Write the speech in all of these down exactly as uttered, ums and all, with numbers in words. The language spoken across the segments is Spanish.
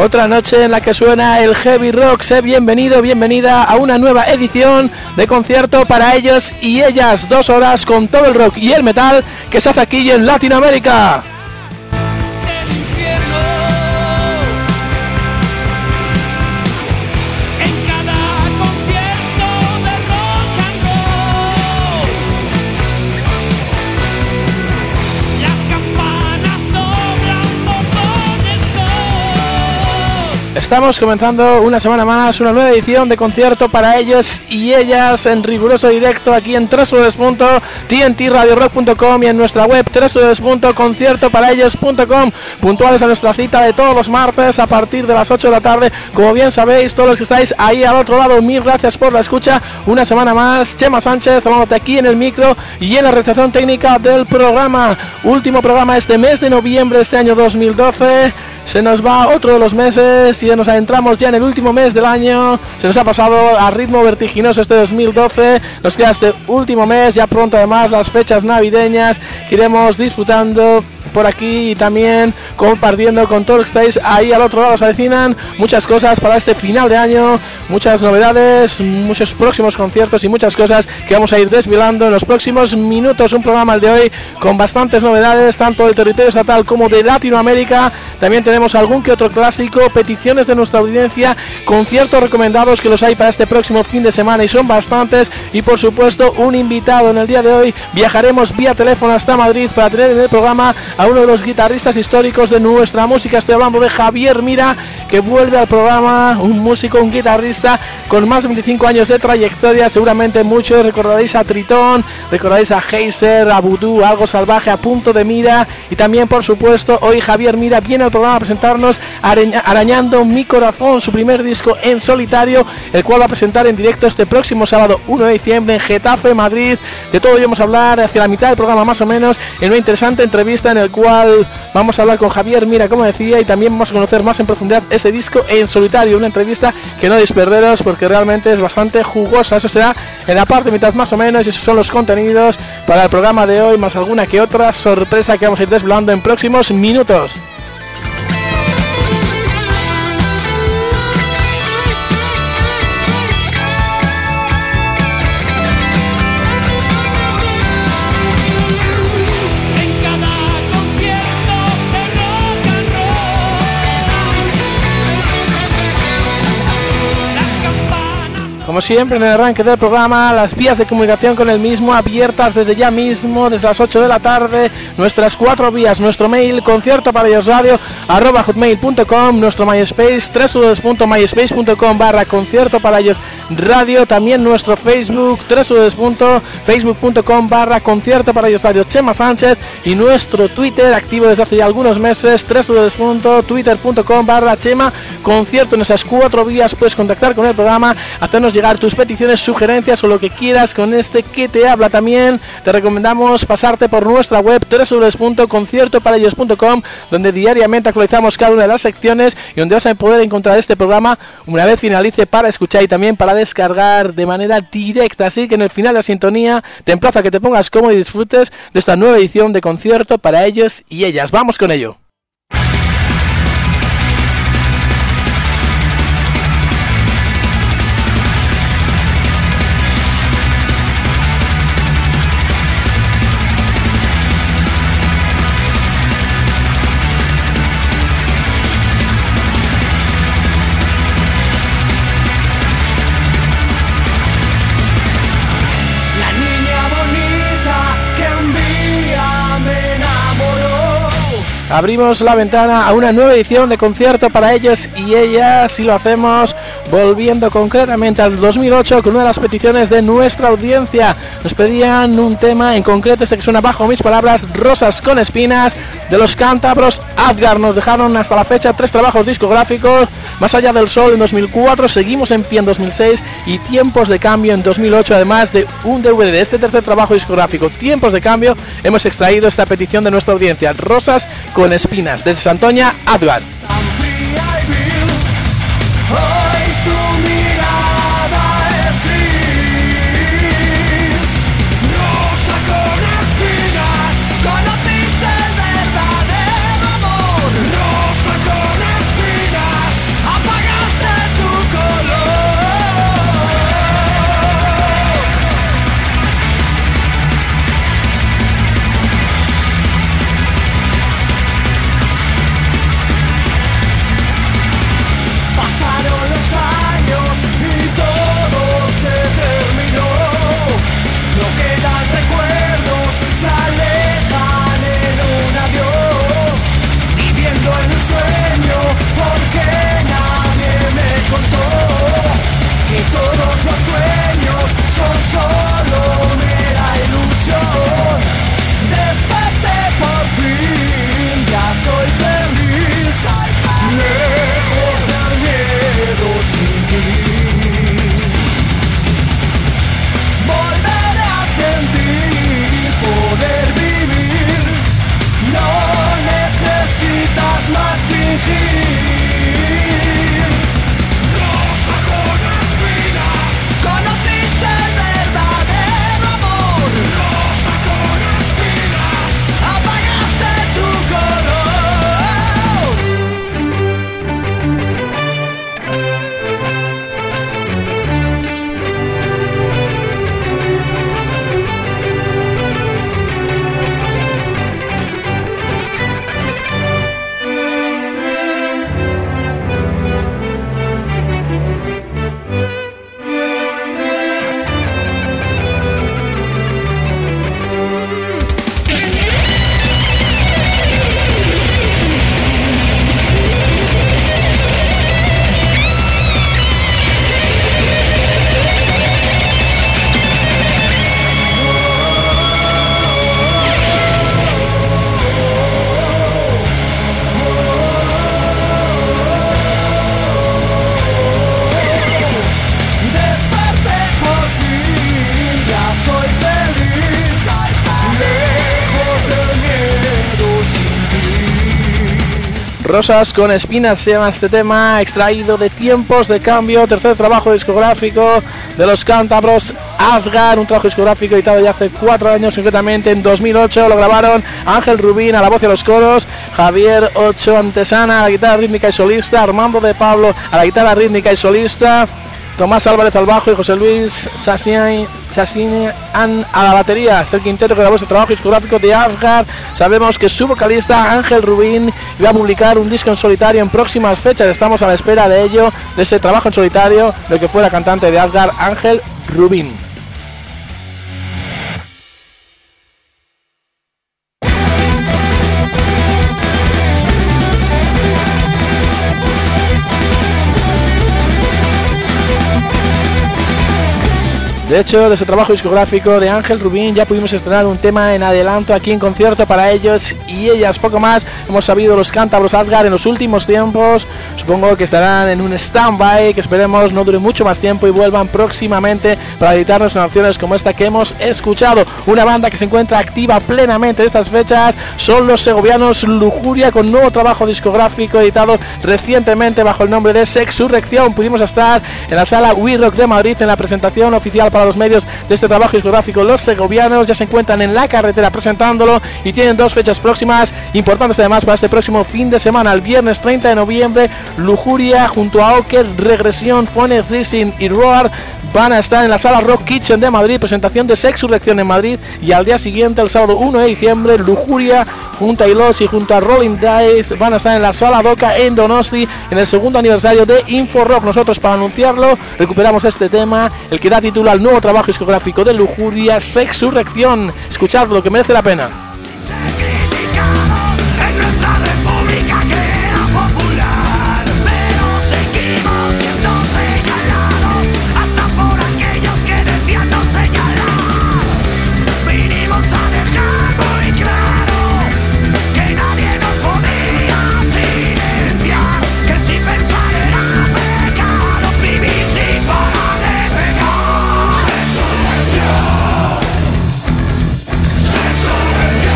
Otra noche en la que suena el heavy rock. Sé bienvenido, bienvenida a una nueva edición de concierto para ellos y ellas. Dos horas con todo el rock y el metal que se hace aquí en Latinoamérica. Estamos comenzando una semana más, una nueva edición de concierto para ellos y ellas en riguroso directo aquí en w w w punto t n t radio rock punto com y en nuestra web w w w punto concierto para ellos punto com, puntuales a nuestra cita de todos los martes a partir de las ocho de la tarde. Como bien sabéis, todos los que estáis ahí al otro lado, mil gracias por la escucha. Una semana más, Chema Sánchez, hablándote aquí en el micro y en la realización técnica del programa. Último programa este mes de noviembre de este año dos mil doce. Se nos va otro de los meses y nos adentramos ya en el último mes del año. Se nos ha pasado a ritmo vertiginoso este dos mil doce. Nos queda este último mes, ya pronto además las fechas navideñas que iremos disfrutando por aquí y también compartiendo con todos los que estáis ahí al otro lado. Se avecinan muchas cosas para este final de año, muchas novedades, muchos próximos conciertos y muchas cosas que vamos a ir desvelando en los próximos minutos. Un programa el de hoy con bastantes novedades, tanto del territorio estatal como de Latinoamérica. También tenemos algún que otro clásico, peticiones de nuestra audiencia, conciertos recomendados que los hay para este próximo fin de semana y son bastantes, y por supuesto un invitado. En el día de hoy viajaremos vía teléfono hasta Madrid para tener en el programa a uno de los guitarristas históricos de nuestra música. Estoy hablando de Javier Mira, que vuelve al programa, un músico, un guitarrista con más de veinticinco años de trayectoria. Seguramente muchos recordaréis a Tritón, recordaréis a Heiser, a Voodoo, Algo Salvaje, a Punto de Mira, y también por supuesto hoy Javier Mira viene al programa a presentarnos Arañando mi Corazón, su primer disco en solitario, el cual va a presentar en directo este próximo sábado uno de diciembre en Getafe, Madrid. De todo ello vamos a hablar hacia la mitad del programa más o menos, en una interesante entrevista en el cual vamos a hablar con Javier Mira, como decía, y también vamos a conocer más en profundidad ese disco en solitario. Una entrevista que no desperderos porque realmente es bastante jugosa. Eso será en la parte mitad más o menos, y esos son los contenidos para el programa de hoy, más alguna que otra sorpresa que vamos a ir desvelando en próximos minutos. Como siempre, en el arranque del programa, las vías de comunicación con el mismo abiertas desde ya mismo, desde las ocho de la tarde, nuestras cuatro vías, nuestro mail, concierto para ellos radio, arroba hotmail punto com, nuestro MySpace, w w w punto myspace punto com barra concierto para ellos radio, también nuestro Facebook, w w w punto facebook punto com barra concierto para ellos radio, Chema Sánchez, y nuestro Twitter, activo desde hace ya algunos meses, w w w punto twitter punto com barra Chema concierto. En esas cuatro vías puedes contactar con el programa, hacernos llegar tus peticiones, sugerencias o lo que quieras con este que te habla. También te recomendamos pasarte por nuestra web w w w punto concierto para ellos punto com, donde diariamente actualizamos cada una de las secciones y donde vas a poder encontrar este programa una vez finalice para escuchar y también para descargar de manera directa. Así que en el final de la sintonía te emplazo a que te pongas cómodo y disfrutes de esta nueva edición de concierto para ellos y ellas. Vamos con ello. Abrimos la ventana a una nueva edición de concierto para ellos y ellas, y lo hacemos volviendo concretamente al dos mil ocho con una de las peticiones de nuestra audiencia. Nos pedían un tema en concreto, este que suena bajo mis palabras, Rosas con Espinas, de los cántabros Adgar. Nos dejaron hasta la fecha tres trabajos discográficos: Más allá del sol en dos mil cuatro, Seguimos en pie en dos mil seis y Tiempos de cambio en dos mil ocho, además de un D V D de este tercer trabajo discográfico, Tiempos de cambio. Hemos extraído esta petición de nuestra audiencia, Rosas con Espinas, desde Santoña, Adgar. Conociste el verdadero amor. Rosa con espinas. Rosas con espinas se llama este tema, extraído de Tiempos de Cambio, tercer trabajo discográfico de los cántabros Asgard, un trabajo discográfico editado ya hace cuatro años, concretamente en dos mil ocho. Lo grabaron Ángel Rubín a la voz y a los coros, Javier Ocho Antesana a la guitarra rítmica y solista, Armando de Pablo a la guitarra rítmica y solista, Tomás Álvarez al bajo y José Luis Sassini a la batería. Es el quinteto que grabó este trabajo discográfico de Asgard. Sabemos que su vocalista Ángel Rubín iba a publicar un disco en solitario en próximas fechas. Estamos a la espera de ello, de ese trabajo en solitario, de que fuera cantante de Asgard, Ángel Rubín. De hecho, de ese trabajo discográfico de Ángel Rubín ya pudimos estrenar un tema en adelanto aquí en concierto para ellos y ellas. Poco más hemos sabido los cántabros Asgard en los últimos tiempos. Supongo que estarán en un stand-by que esperemos no dure mucho más tiempo y vuelvan próximamente para editarnos canciones como esta que hemos escuchado. Una banda que se encuentra activa plenamente en estas fechas son los segovianos Lujuria, con nuevo trabajo discográfico editado recientemente bajo el nombre de Sexurrección. Pudimos estar en la sala We Rock de Madrid en la presentación oficial para los medios de este trabajo discográfico. Los segovianos ya se encuentran en la carretera presentándolo y tienen dos fechas próximas importantes además para este próximo fin de semana. El viernes treinta de noviembre, Lujuria junto a Oker, Regresión, Phoenix Rising y Roar van a estar en la sala Rock Kitchen de Madrid, presentación de Sexurrección en Madrid, y al día siguiente, el sábado uno de diciembre, Lujuria junto a Ilos y junto a Rolling Dice van a estar en la sala Doca en Donosti en el segundo aniversario de Inforock. Nosotros, para anunciarlo, recuperamos este tema, el que da título al nuevo trabajo discográfico de Lujuria, Sexurrección. Escuchadlo, que merece la pena. Sexurrección.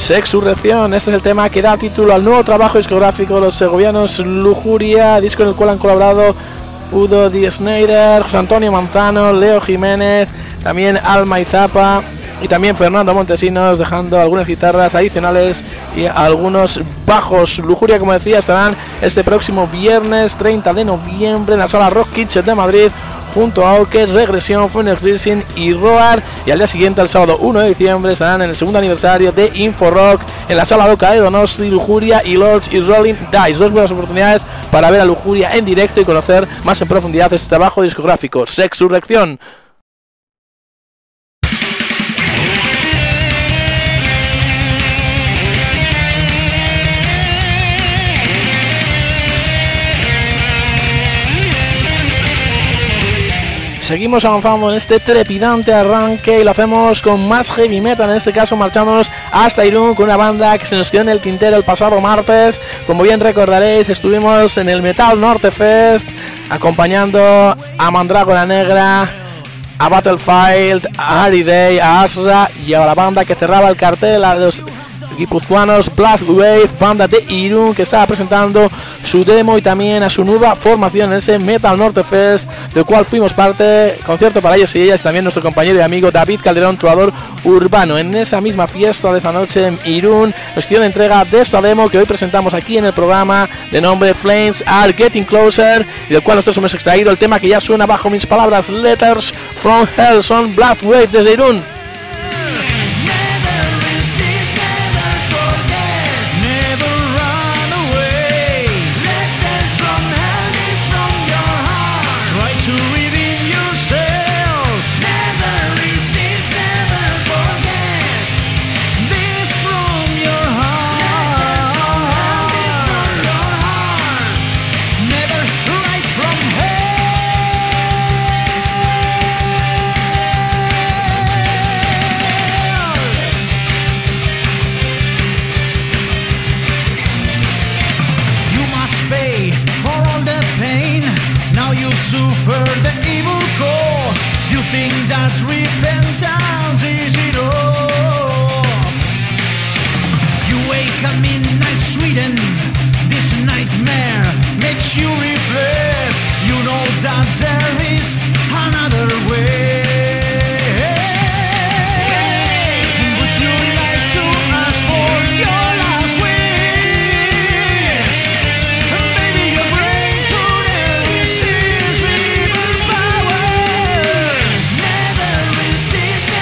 Sexurrección, este es el tema que da título al nuevo trabajo discográfico de los segovianos Lujuria, disco en el cual han colaborado Udo Di Schneider, José Antonio Manzano, Leo Jiménez, también Alma Izapa y también Fernando Montesinos, dejando algunas guitarras adicionales y algunos bajos. Lujuria, como decía, estarán este próximo viernes treinta de noviembre en la sala Rock Kitchen de Madrid, junto a Oke, Regresión, Phoenix Rising y Roar, y al día siguiente, el sábado uno de diciembre, estarán en el segundo aniversario de Inforock en la sala Loca de Donosti, Lujuria y Lords y Rolling Dice. Dos buenas oportunidades para ver a Lujuria en directo y conocer más en profundidad este trabajo discográfico, Sexurrección. Seguimos avanzando en este trepidante arranque y lo hacemos con más heavy metal, en este caso marchándonos hasta Irún con una banda que se nos quedó en el tintero el pasado martes. Como bien recordaréis, estuvimos en el Metal Norte Fest acompañando a Mandrágora Negra, a Battlefield, a Harry Day, a Asra y a la banda que cerraba el cartel, a los guipuzcoanos Blast Wave, banda de Irún, que estaba presentando su demo y también a su nueva formación en ese Metal Norte Fest, del cual fuimos parte. Concierto para ellos y ellas, también nuestro compañero y amigo David Calderón, trovador urbano. En esa misma fiesta de esa noche en Irún nos hicieron entrega de esta demo que hoy presentamos aquí en el programa, de nombre Flames Are Getting Closer, y del cual nosotros hemos extraído el tema que ya suena bajo mis palabras, Letters from Hell. Son Blast Wave desde Irún. Never resist.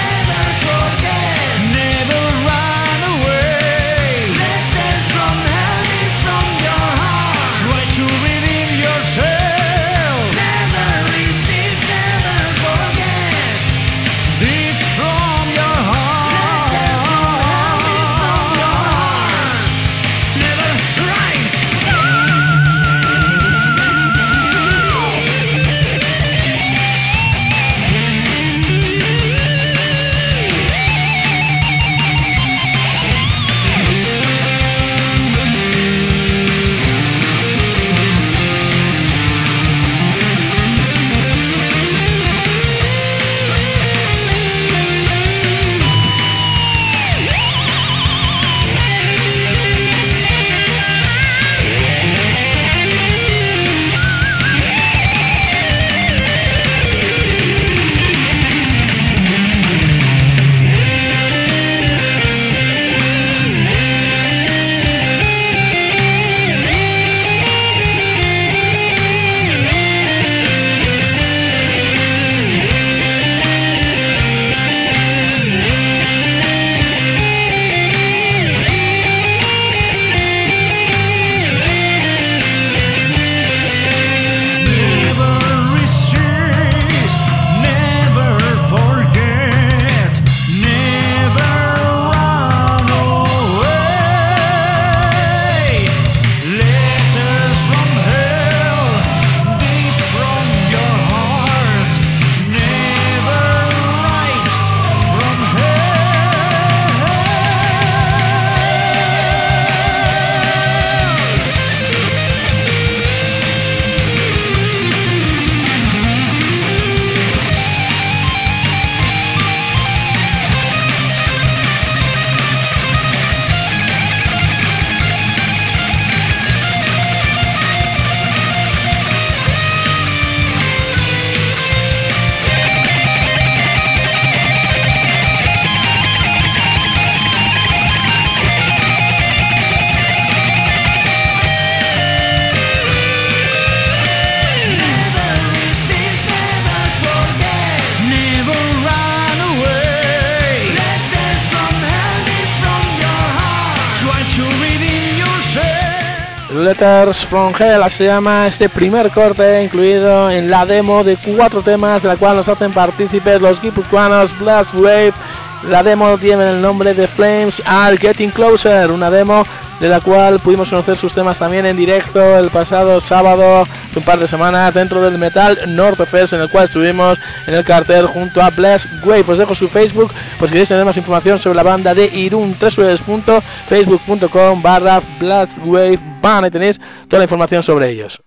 Letters from Hell se llama este primer corte incluido en la demo de cuatro temas de la cual nos hacen partícipes los guipuzcoanos Blast Wave. La demo tiene el nombre de Flames Are Getting Closer, una demo de la cual pudimos conocer sus temas también en directo el pasado sábado, hace un par de semanas, dentro del Metal Norte Fest, en el cual estuvimos en el cartel junto a Blast Wave. Os dejo su Facebook, pues si queréis tener más información sobre la banda de Irún, w w w punto facebook punto com barra Blast Wave Band, y tenéis toda la información sobre ellos.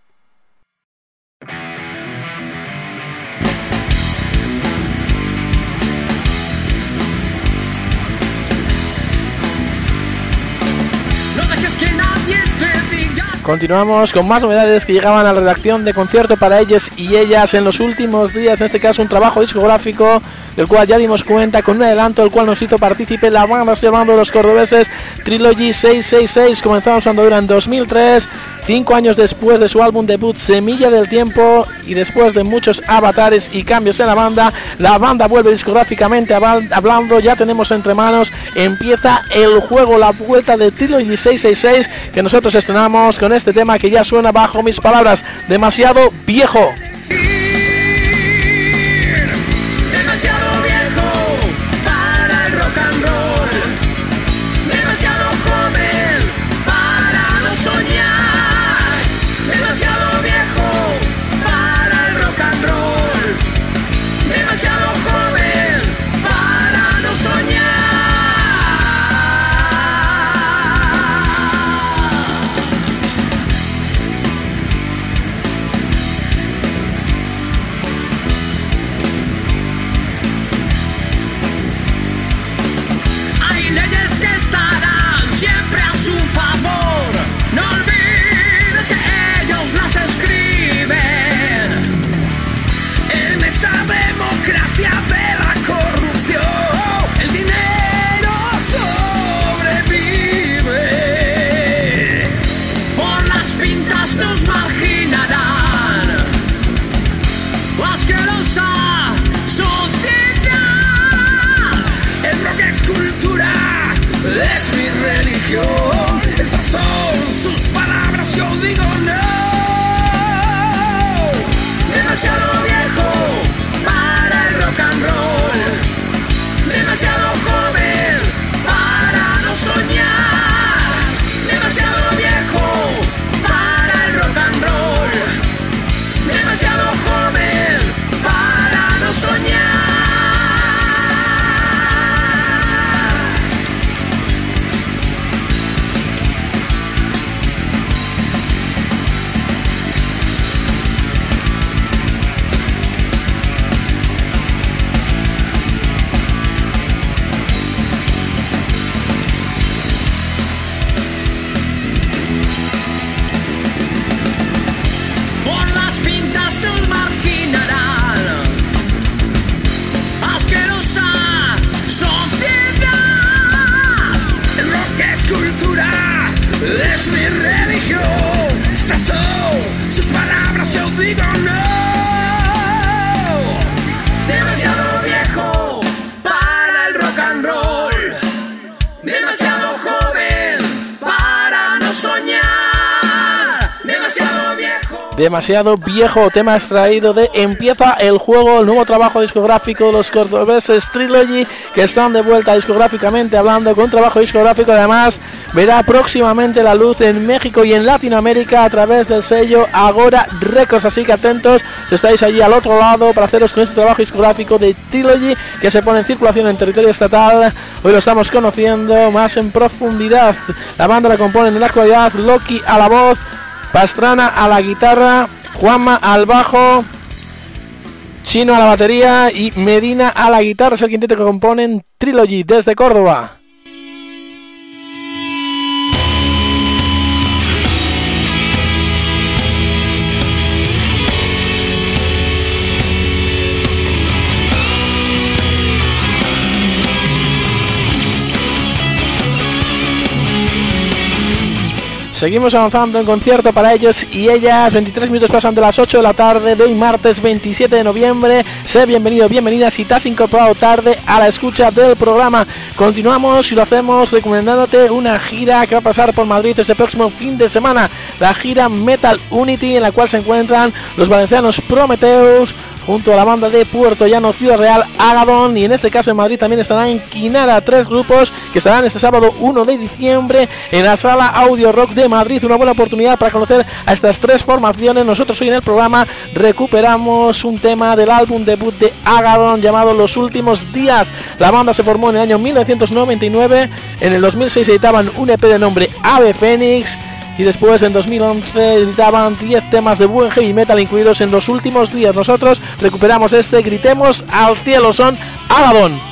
Continuamos con más novedades que llegaban a la redacción de Concierto para ellos y ellas en los últimos días, en este caso un trabajo discográfico del cual ya dimos cuenta con un adelanto, el cual nos hizo partícipe la banda llamando los cordobeses Trilogy seiscientos sesenta y seis. Comenzaron su andadura en dos mil tres, cinco años después de su álbum debut Semilla del Tiempo, y después de muchos avatares y cambios en la banda, la banda vuelve discográficamente hablando. Ya tenemos entre manos Empieza el Juego, la vuelta de Trilogy seiscientos sesenta y seis, que nosotros estrenamos con este tema que ya suena bajo mis palabras, Demasiado Viejo. Demasiado viejo para el rock and roll, demasiado joven para no soñar, demasiado viejo para el rock and roll, demasiado joven para no soñar. Es mi religión, estas son sus palabras, yo digo no. Demasiado viejo para el rock and roll, demasiado joven para no soñar, demasiado viejo para el rock and roll, demasiado joven para no soñar. Es mi religión, estas son sus palabras, yo digo no. Demasiado viejo para el rock and roll, demasiado joven para no soñar, demasiado viejo. Demasiado viejo, tema extraído de Empieza el Juego, el nuevo trabajo discográfico de los cordobeses Trilogy, que están de vuelta discográficamente hablando, con un trabajo discográfico además verá próximamente la luz en México y en Latinoamérica a través del sello Agora Records, así que atentos si estáis allí al otro lado para haceros con este trabajo discográfico de Trilogy que se pone en circulación en territorio estatal. Hoy lo estamos conociendo más en profundidad. La banda la componen en la actualidad Loki a la voz, Pastrana a la guitarra, Juanma al bajo, Chino a la batería y Medina a la guitarra. Es el quinteto que componen Trilogy desde Córdoba. Seguimos avanzando en concierto para ellos y ellas. veintitrés minutos pasan de las ocho de la tarde de hoy martes veintisiete de noviembre. Sé bienvenido, bienvenida si te has incorporado tarde a la escucha del programa. Continuamos y lo hacemos recomendándote una gira que va a pasar por Madrid este próximo fin de semana. La gira Metal Unity, en la cual se encuentran los valencianos Prometheus junto a la banda de Puerto Llano, Ciudad Real, Agadón, y en este caso en Madrid también estarán Quinara, tres grupos que estarán este sábado uno de diciembre en la Sala Audio Rock de Madrid. Una buena oportunidad para conocer a estas tres formaciones. Nosotros hoy en el programa recuperamos un tema del álbum debut de Agadón llamado Los Últimos Días. La banda se formó en el año mil novecientos noventa y nueve, en el dos mil seis editaban un E P de nombre Ave Fénix, y después en dos mil once editaban diez temas de buen heavy metal incluidos en Los Últimos Días. Nosotros recuperamos este, Gritemos al Cielo, son Agadón.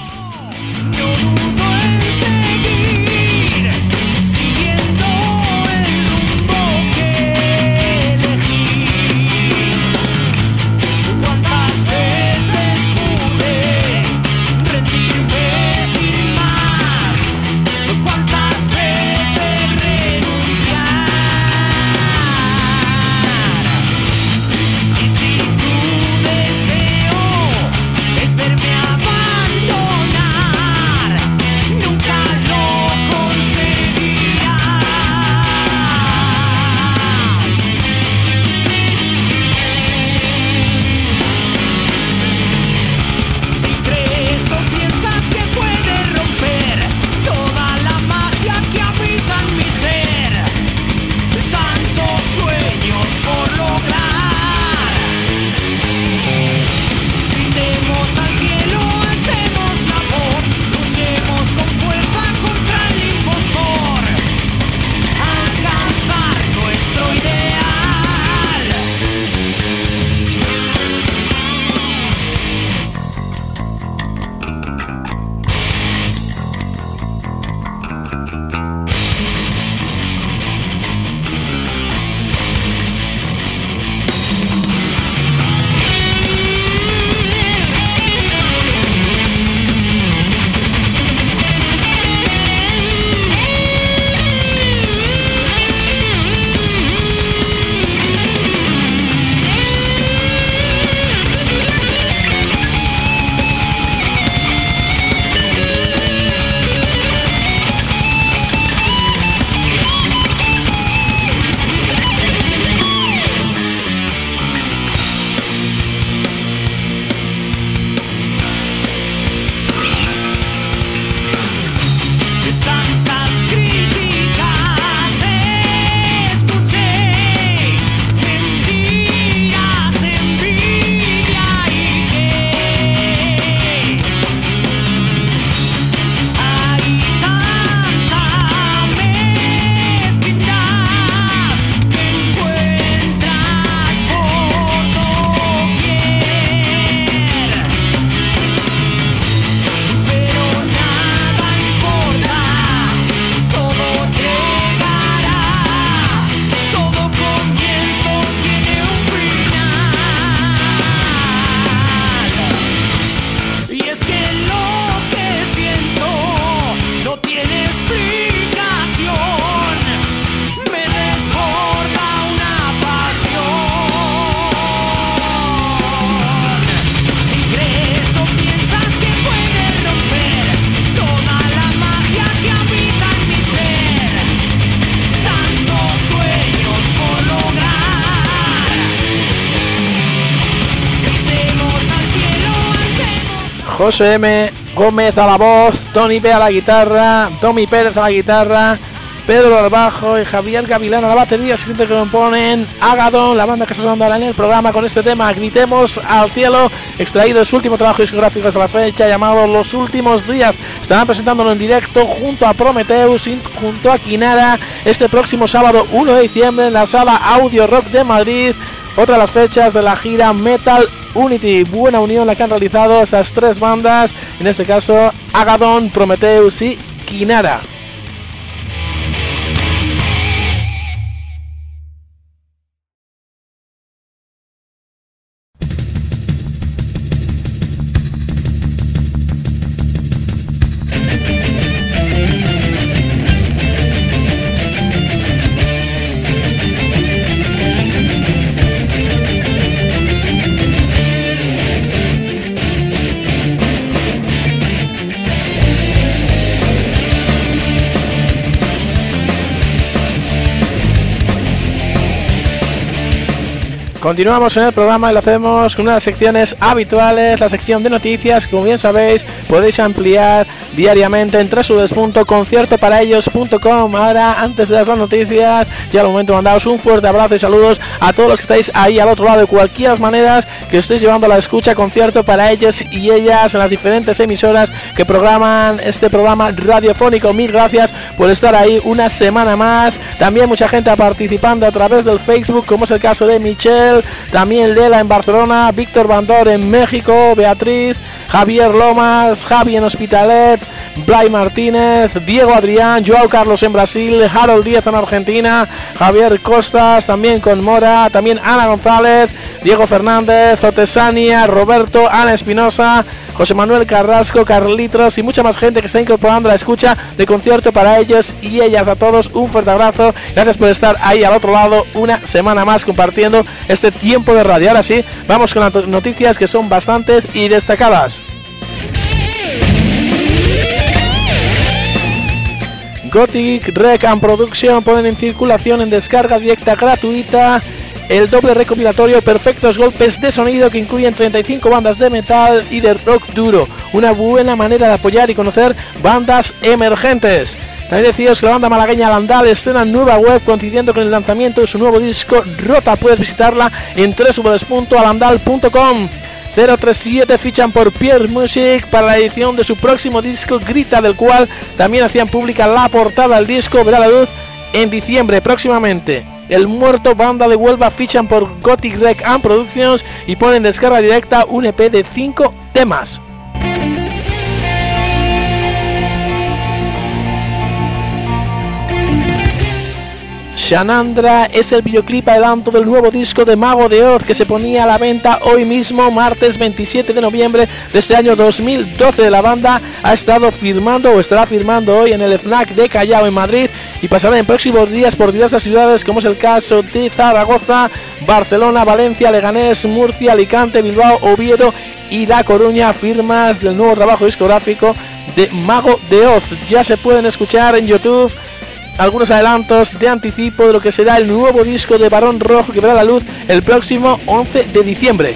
José M. Gómez a la voz, Tony P a la guitarra, Tommy Pérez a la guitarra, Pedro al bajo y Javier Gavilán a la batería. Siguiente que componen Agadón, la banda que está sonando ahora en el programa con este tema Gritemos al Cielo, extraído de su último trabajo discográfico hasta la fecha llamado Los Últimos Días. Estarán presentándolo en directo junto a Prometheus y junto a Quinara este próximo sábado uno de diciembre en la Sala Audio Rock de Madrid. Otra de las fechas de la gira Metal Unity. Buena unión la que han realizado esas tres bandas, en este caso Agadón, Prometheus y Quinara. Continuamos en el programa y lo hacemos con unas secciones habituales, la sección de noticias, que como bien sabéis podéis ampliar diariamente en doble u doble u doble u punto concierto para ellos punto com. Ahora, antes de dar las noticias, ya al momento mandaros un fuerte abrazo y saludos a todos los que estáis ahí al otro lado, de cualquier maneras que estéis llevando a la escucha Concierto para ellos y ellas en las diferentes emisoras que programan este programa radiofónico. Mil gracias por estar ahí una semana más. También mucha gente participando a través del Facebook, como es el caso de Michelle, también Lela en Barcelona, Víctor Bandor en México, Beatriz, Javier Lomas, Javi en Hospitalet, Blay Martínez, Diego Adrián, Joao Carlos en Brasil, Harold Díaz en Argentina, Javier Costas también con Mora, también Ana González, Diego Fernández, Otesania, Roberto, Ana Espinosa, José Manuel Carrasco, Carlitos y mucha más gente que está incorporando la escucha de Concierto para ellos y ellas. A todos un fuerte abrazo, gracias por estar ahí al otro lado una semana más compartiendo este tiempo de radio. Ahora sí, vamos con las noticias, que son bastantes y destacadas. Gothic Rec and Production ponen en circulación en descarga directa gratuita el doble recopilatorio Perfectos Golpes de Sonido, que incluyen treinta y cinco bandas de metal y de rock duro. Una buena manera de apoyar y conocer bandas emergentes. También deciros que la banda malagueña Alandal estrena nueva web coincidiendo con el lanzamiento de su nuevo disco Rota. Puedes visitarla en doble u doble u doble u punto alandal punto com. cero tres siete fichan por Pierre Music para la edición de su próximo disco Grita, del cual también hacían pública la portada del disco. Verá la luz en diciembre próximamente. El Muerto, banda de Huelva, fichan por Gothic Rec and Productions y ponen en descarga directa un E P de cinco temas. Shanandra es el videoclip adelanto del nuevo disco de Mago de Oz, que se ponía a la venta hoy mismo, martes veintisiete de noviembre de este año dos mil doce. La banda ha estado firmando o estará firmando hoy en el FNAC de Callao en Madrid y pasará en próximos días por diversas ciudades, como es el caso de Zaragoza, Barcelona, Valencia, Leganés, Murcia, Alicante, Bilbao, Oviedo y La Coruña. Firmas del nuevo trabajo discográfico de Mago de Oz. Ya se pueden escuchar en YouTube algunos adelantos de anticipo de lo que será el nuevo disco de Barón Rojo, que verá la luz el próximo once de diciembre.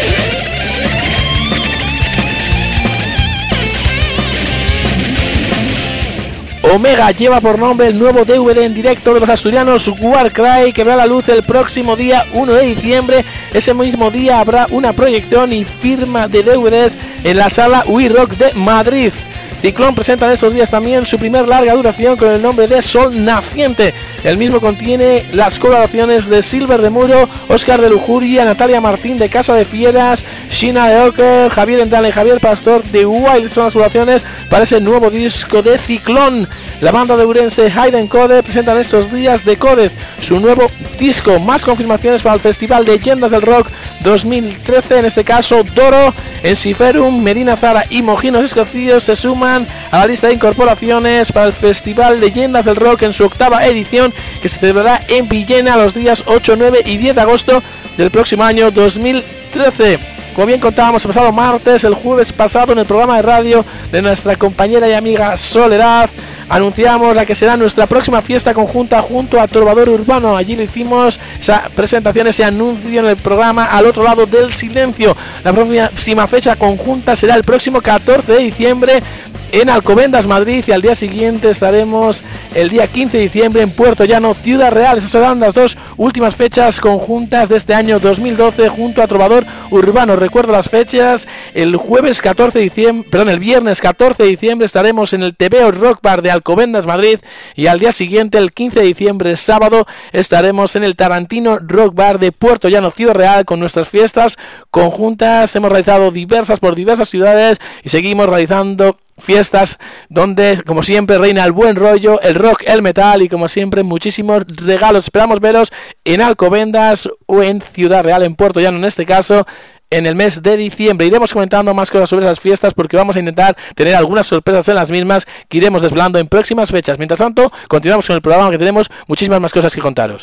Omega lleva por nombre el nuevo D V D en directo de los asturianos Warcry, que verá la luz el próximo día uno de diciembre. Ese mismo día habrá una proyección y firma de D V Ds en la sala We Rock de Madrid. Ciclón presenta en estos días también su primer larga duración con el nombre de Sol Naciente. El mismo contiene las colaboraciones de Silver de Muro, Óscar de Lujuria, Natalia Martín de Casa de Fieras, Shina de Oker, Javier Endale y Javier Pastor de Wild. Son las colaboraciones para ese nuevo disco de Ciclón. La banda de Urense Hayden Code presenta en estos días de Codez, su nuevo disco. Más confirmaciones para el Festival de Leyendas del Rock dos mil trece, en este caso Doro, Ensiferum, Medina Zara y Mojinos Escocidos se suman a la lista de incorporaciones para el Festival de Leyendas del Rock en su octava edición, que se celebrará en Villena los días ocho, nueve y diez de agosto del próximo año dos mil trece. Como bien contábamos el pasado martes, el jueves pasado, en el programa de radio de nuestra compañera y amiga Soledad, anunciamos la que será nuestra próxima fiesta conjunta junto a Trovador Urbano. Allí le hicimos esa presentación, ese anuncio en el programa Al Otro Lado del Silencio. La próxima fecha conjunta será el próximo catorce de diciembre en Alcobendas, Madrid, y al día siguiente estaremos el día quince de diciembre en Puerto Llano, Ciudad Real. Esas serán las dos últimas fechas conjuntas de este año dos mil doce junto a Trovador Urbano. Recuerdo las fechas: el jueves catorce de diciembre, perdón, el viernes catorce de diciembre estaremos en el Tebeo Rock Bar de Alcobendas, Madrid, y al día siguiente, el quince de diciembre, sábado, estaremos en el Tarantino Rock Bar de Puerto Llano, Ciudad Real, con nuestras fiestas conjuntas. Hemos realizado diversas por diversas ciudades y seguimos realizando fiestas donde, como siempre, reina el buen rollo, el rock, el metal y, como siempre, muchísimos regalos. Esperamos veros en Alcobendas o en Ciudad Real, en Puerto Llano, en este caso, en el mes de diciembre. Iremos comentando más cosas sobre esas fiestas porque vamos a intentar tener algunas sorpresas en las mismas que iremos desvelando en próximas fechas. Mientras tanto, continuamos con el programa, que tenemos muchísimas más cosas que contaros.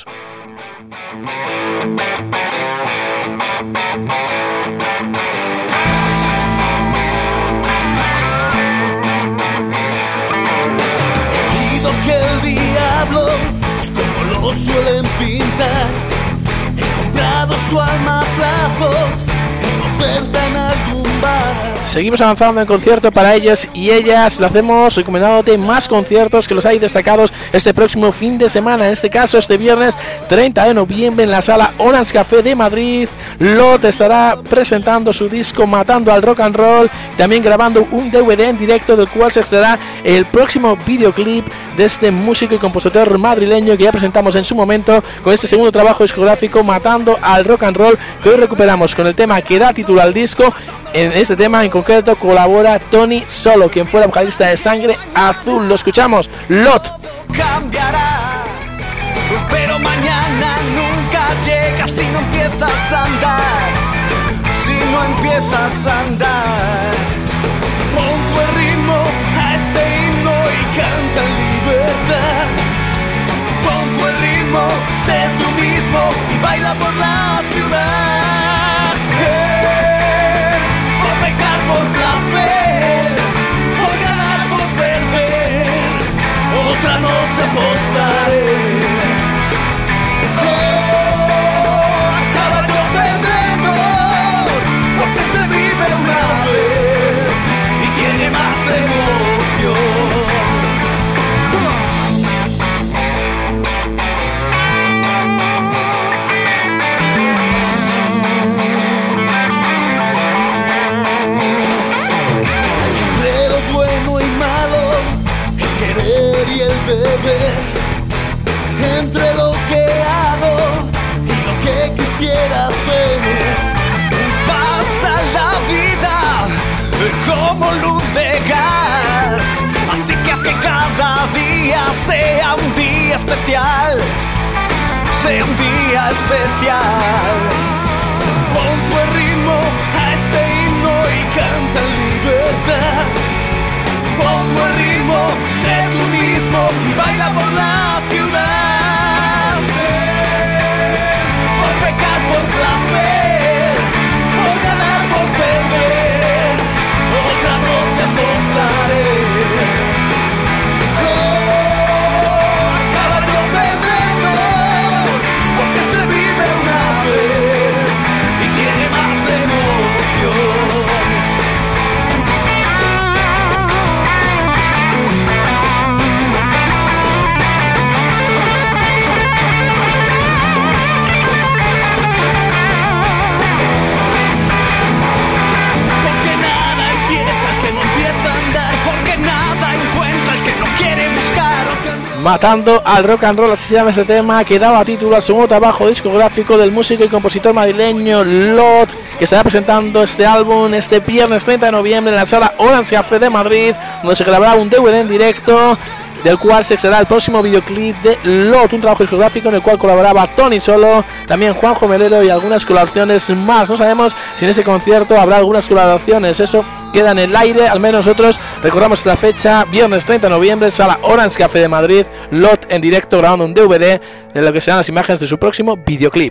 Que el diablo es como lo suelen pintar. He comprado dado su alma a plazos en oferta en algún bar. Seguimos avanzando en concierto para ellos y ellas. Lo hacemos recomendándote más conciertos que los hay destacados este próximo fin de semana. En este caso, este viernes treinta de noviembre en la sala Orange Café de Madrid, Lot estará presentando su disco Matando al Rock and Roll, también grabando un D V D en directo del cual se extraerá el próximo videoclip de este músico y compositor madrileño que ya presentamos en su momento con este segundo trabajo discográfico Matando al Rock and Roll, que hoy recuperamos con el tema que da título al disco. En este tema en concreto colabora Tony Solo, quien fue la vocalista de Sangre Azul. Lo escuchamos, Lot. Cambiará, pero mañana nunca llega si no empiezas a andar, si no empiezas a andar. Pon tu ritmo a este himno y canta en libertad. Pon tu ritmo, sé tú mismo y baila por la ciudad. Eh, por pecar, por placer, por ganar, por perder, otra noche apostaré. Oh, a caballo bebedor, porque se vive una vez y tiene más emoción. Entre lo bueno y malo, el querer y el deber, entre lo que hago y lo que quisiera hacer, pasa la vida como luz de gas, así que haz que cada día sea un día especial, sea un día especial. Pon tu ritmo a este himno y canta en libertad. Pon tu ritmo, sé tú mismo y baila por la ciudad. Eh, por pecar, por placer, por ganar, por perder, otra noche apostaré. Oh, a caballo bebedor, porque se vive una vez y tiene más emoción. Porque nada empieza el que no empieza a andar, porque nada encuentra el que no quiere buscar. Matando al Rock and Roll, así se llama ese tema, que daba título al segundo trabajo discográfico del músico y compositor madrileño Lot, que estará presentando este álbum este viernes treinta de noviembre en la sala Orange Café de Madrid, donde se grabará un D V D en directo, del cual se extraerá el próximo videoclip de Lot, un trabajo discográfico en el cual colaboraba Tony Solo, también Juanjo Melero y algunas colaboraciones más. No sabemos si en ese concierto habrá algunas colaboraciones, eso queda en el aire. Al menos nosotros recordamos la fecha, viernes treinta de noviembre, sala Orange Café de Madrid, Lot en directo grabando un D V D de lo que serán las imágenes de su próximo videoclip.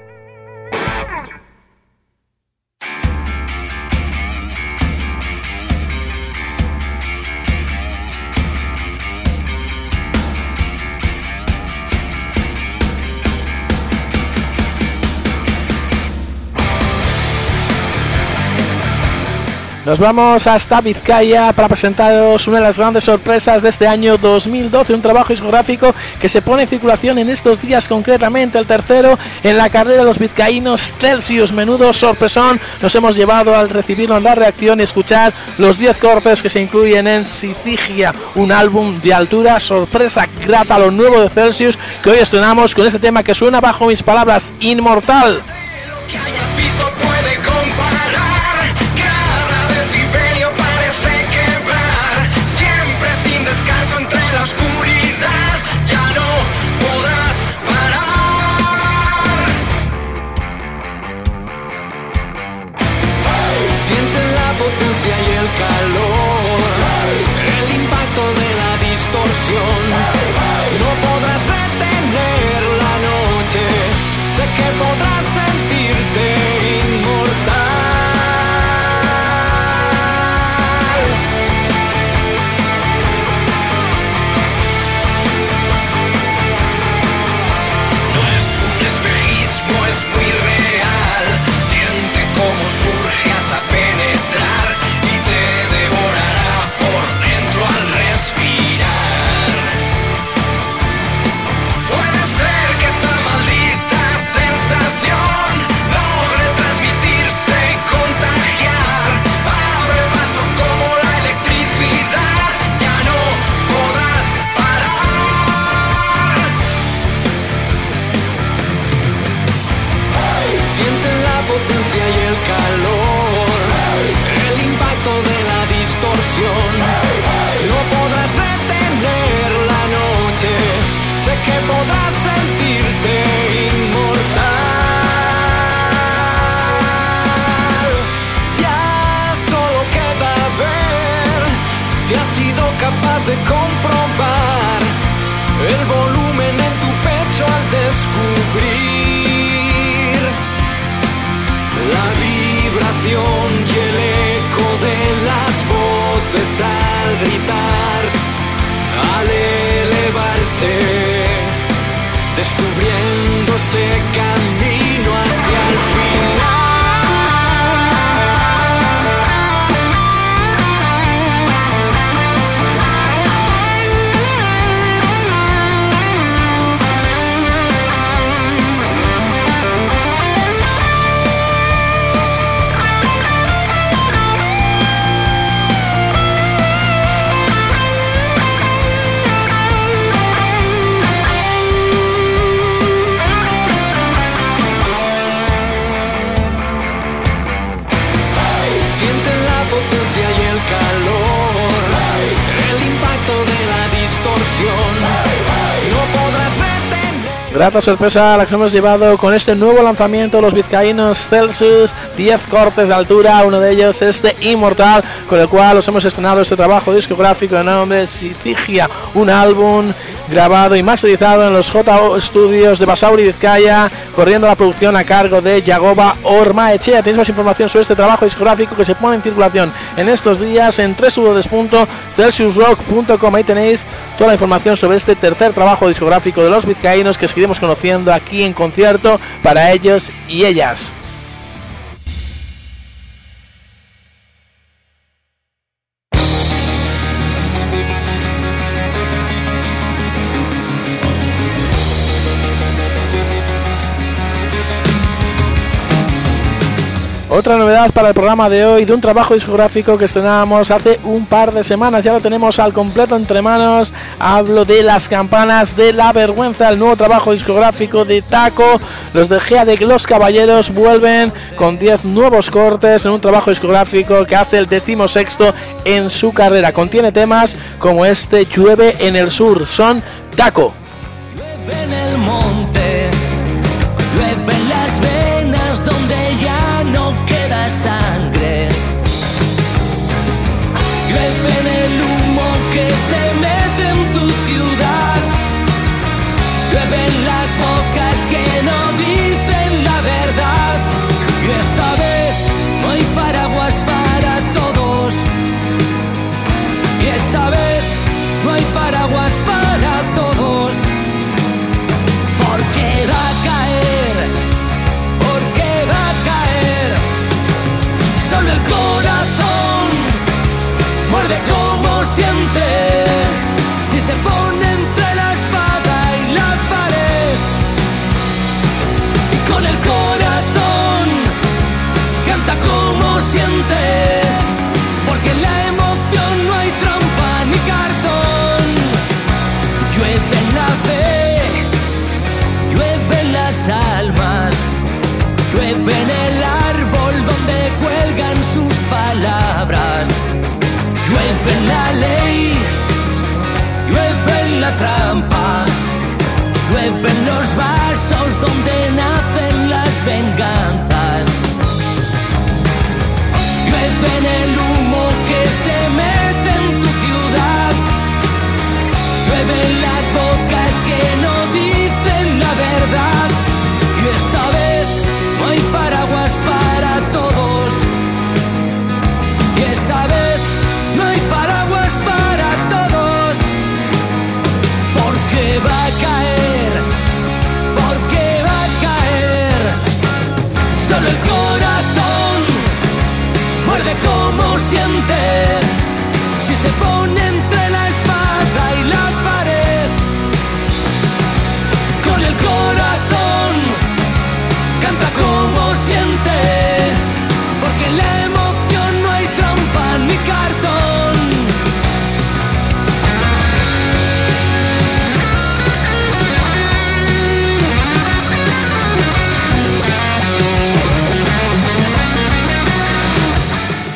Nos vamos hasta Vizcaya para presentaros una de las grandes sorpresas de este año dos mil doce, un trabajo discográfico que se pone en circulación en estos días, concretamente el tercero en la carrera de los vizcaínos, Celsius. Menudo sorpresón nos hemos llevado al recibirlo en la reacción y escuchar los diez cortes que se incluyen en Sicilia, un álbum de altura, sorpresa grata, lo nuevo de Celsius, que hoy estrenamos con este tema que suena bajo mis palabras, Inmortal. Que hayas visto puede comparar, cada decibelio parece quebrar, siempre sin descanso entre la oscuridad, ya no podrás parar. Siente la potencia y el calor, el impacto de la distorsión. No podrás retener la noche, sé que podrás sentirte inmortal. No es un espejismo, es muy real. potencia y el calor, el impacto de la distorsión. No podrás detener la noche, sé que podrás sentirte inmortal. Ya solo queda ver si has sido capaz de comprobar el volumen en tu pecho al descubrir la vibración y el eco de las voces al gritar, al elevarse, descubriéndose camino hacia el final. No podrás detener. Grata sorpresa la que hemos llevado con este nuevo lanzamiento, los vizcaínos Celsius, diez cortes de altura, uno de ellos es de Inmortal, con el cual os hemos estrenado este trabajo discográfico de nombre Sisigia, un álbum grabado y masterizado en los J O Studios de Basauri, Vizcaya, corriendo la producción a cargo de Yagoba Ormaechea. Tenéis más información sobre este trabajo discográfico que se pone en circulación en estos días en doble u doble u doble u punto celsius rock punto com. Ahí tenéis toda la información sobre este tercer trabajo discográfico de los vizcaínos que seguiremos conociendo aquí en concierto para ellos y ellas. Otra novedad para el programa de hoy, de un trabajo discográfico que estrenábamos hace un par de semanas, ya lo tenemos al completo entre manos. Hablo de Las Campanas de la Vergüenza, el nuevo trabajo discográfico de Taco. Los de Gea de Los Caballeros vuelven con diez nuevos cortes en un trabajo discográfico que hace el decimosexto en su carrera. Contiene temas como este Llueve en el Sur, son Taco. Llueve en el monte, llueve en las venas donde ya no queda sangre, llueve en el humo que se mete en tu ciudad, llueve en las bocas que no dicen la verdad, y esta vez no hay paraguas para todos, y esta vez no hay paraguas para todos, porque va a caer, porque va a caer, solo el corazón muerde como siente, si se pone entre la espada y la pared, y con el corazón canta como siente, porque en la emoción no hay trampa ni cartón, llueve en la fe, llueve en las almas, llueve en el árbol donde cuelgan sus palabras, llueve en la ley, llueve en la trampa, llueve en los vasos donde nacen las venganzas, llueve en el humo que se mete en tu ciudad, llueve en las bocas que no dicen la verdad, y esta vez no hay paraguas para todos, y esta vez no hay paraguas para todos, porque va a caer,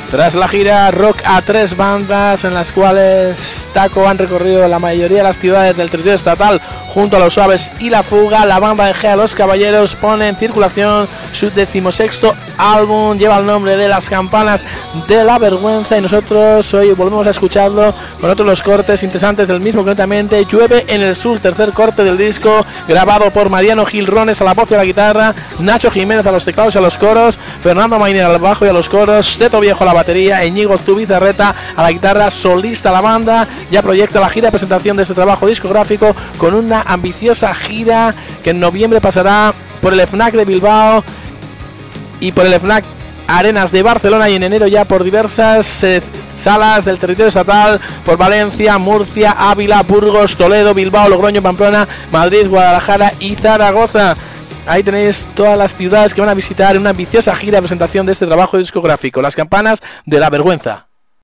Tras la gira Rock a tres bandas, en las cuales Taco han recorrido la mayoría de las ciudades del territorio estatal junto a Los Suaves y La Fuga, la banda de Gea Los Caballeros pone en circulación su decimosexto álbum, lleva el nombre de Las Campanas de la Vergüenza, y nosotros hoy volvemos a escucharlo con otros los cortes interesantes del mismo, concretamente Llueve en el Sur, tercer corte del disco, grabado por Mariano Gilrones a la voz y a la guitarra, Nacho Jiménez a los teclados y a los coros, Fernando Mainer al bajo y a los coros, Teto Viejo a la batería, Íñigo Zubizarreta a la guitarra solista. La banda ya proyecta la gira de presentación de este trabajo discográfico con una ambiciosa gira que en noviembre pasará por el FNAC de Bilbao y por el FNAC Arenas de Barcelona, y en enero ya por diversas eh, salas del territorio estatal, por Valencia, Murcia, Ávila, Burgos, Toledo, Bilbao, Logroño, Pamplona, Madrid, Guadalajara y Zaragoza. Ahí tenéis todas las ciudades que van a visitar en una ambiciosa gira de presentación de este trabajo discográfico, Las Campanas de la Vergüenza.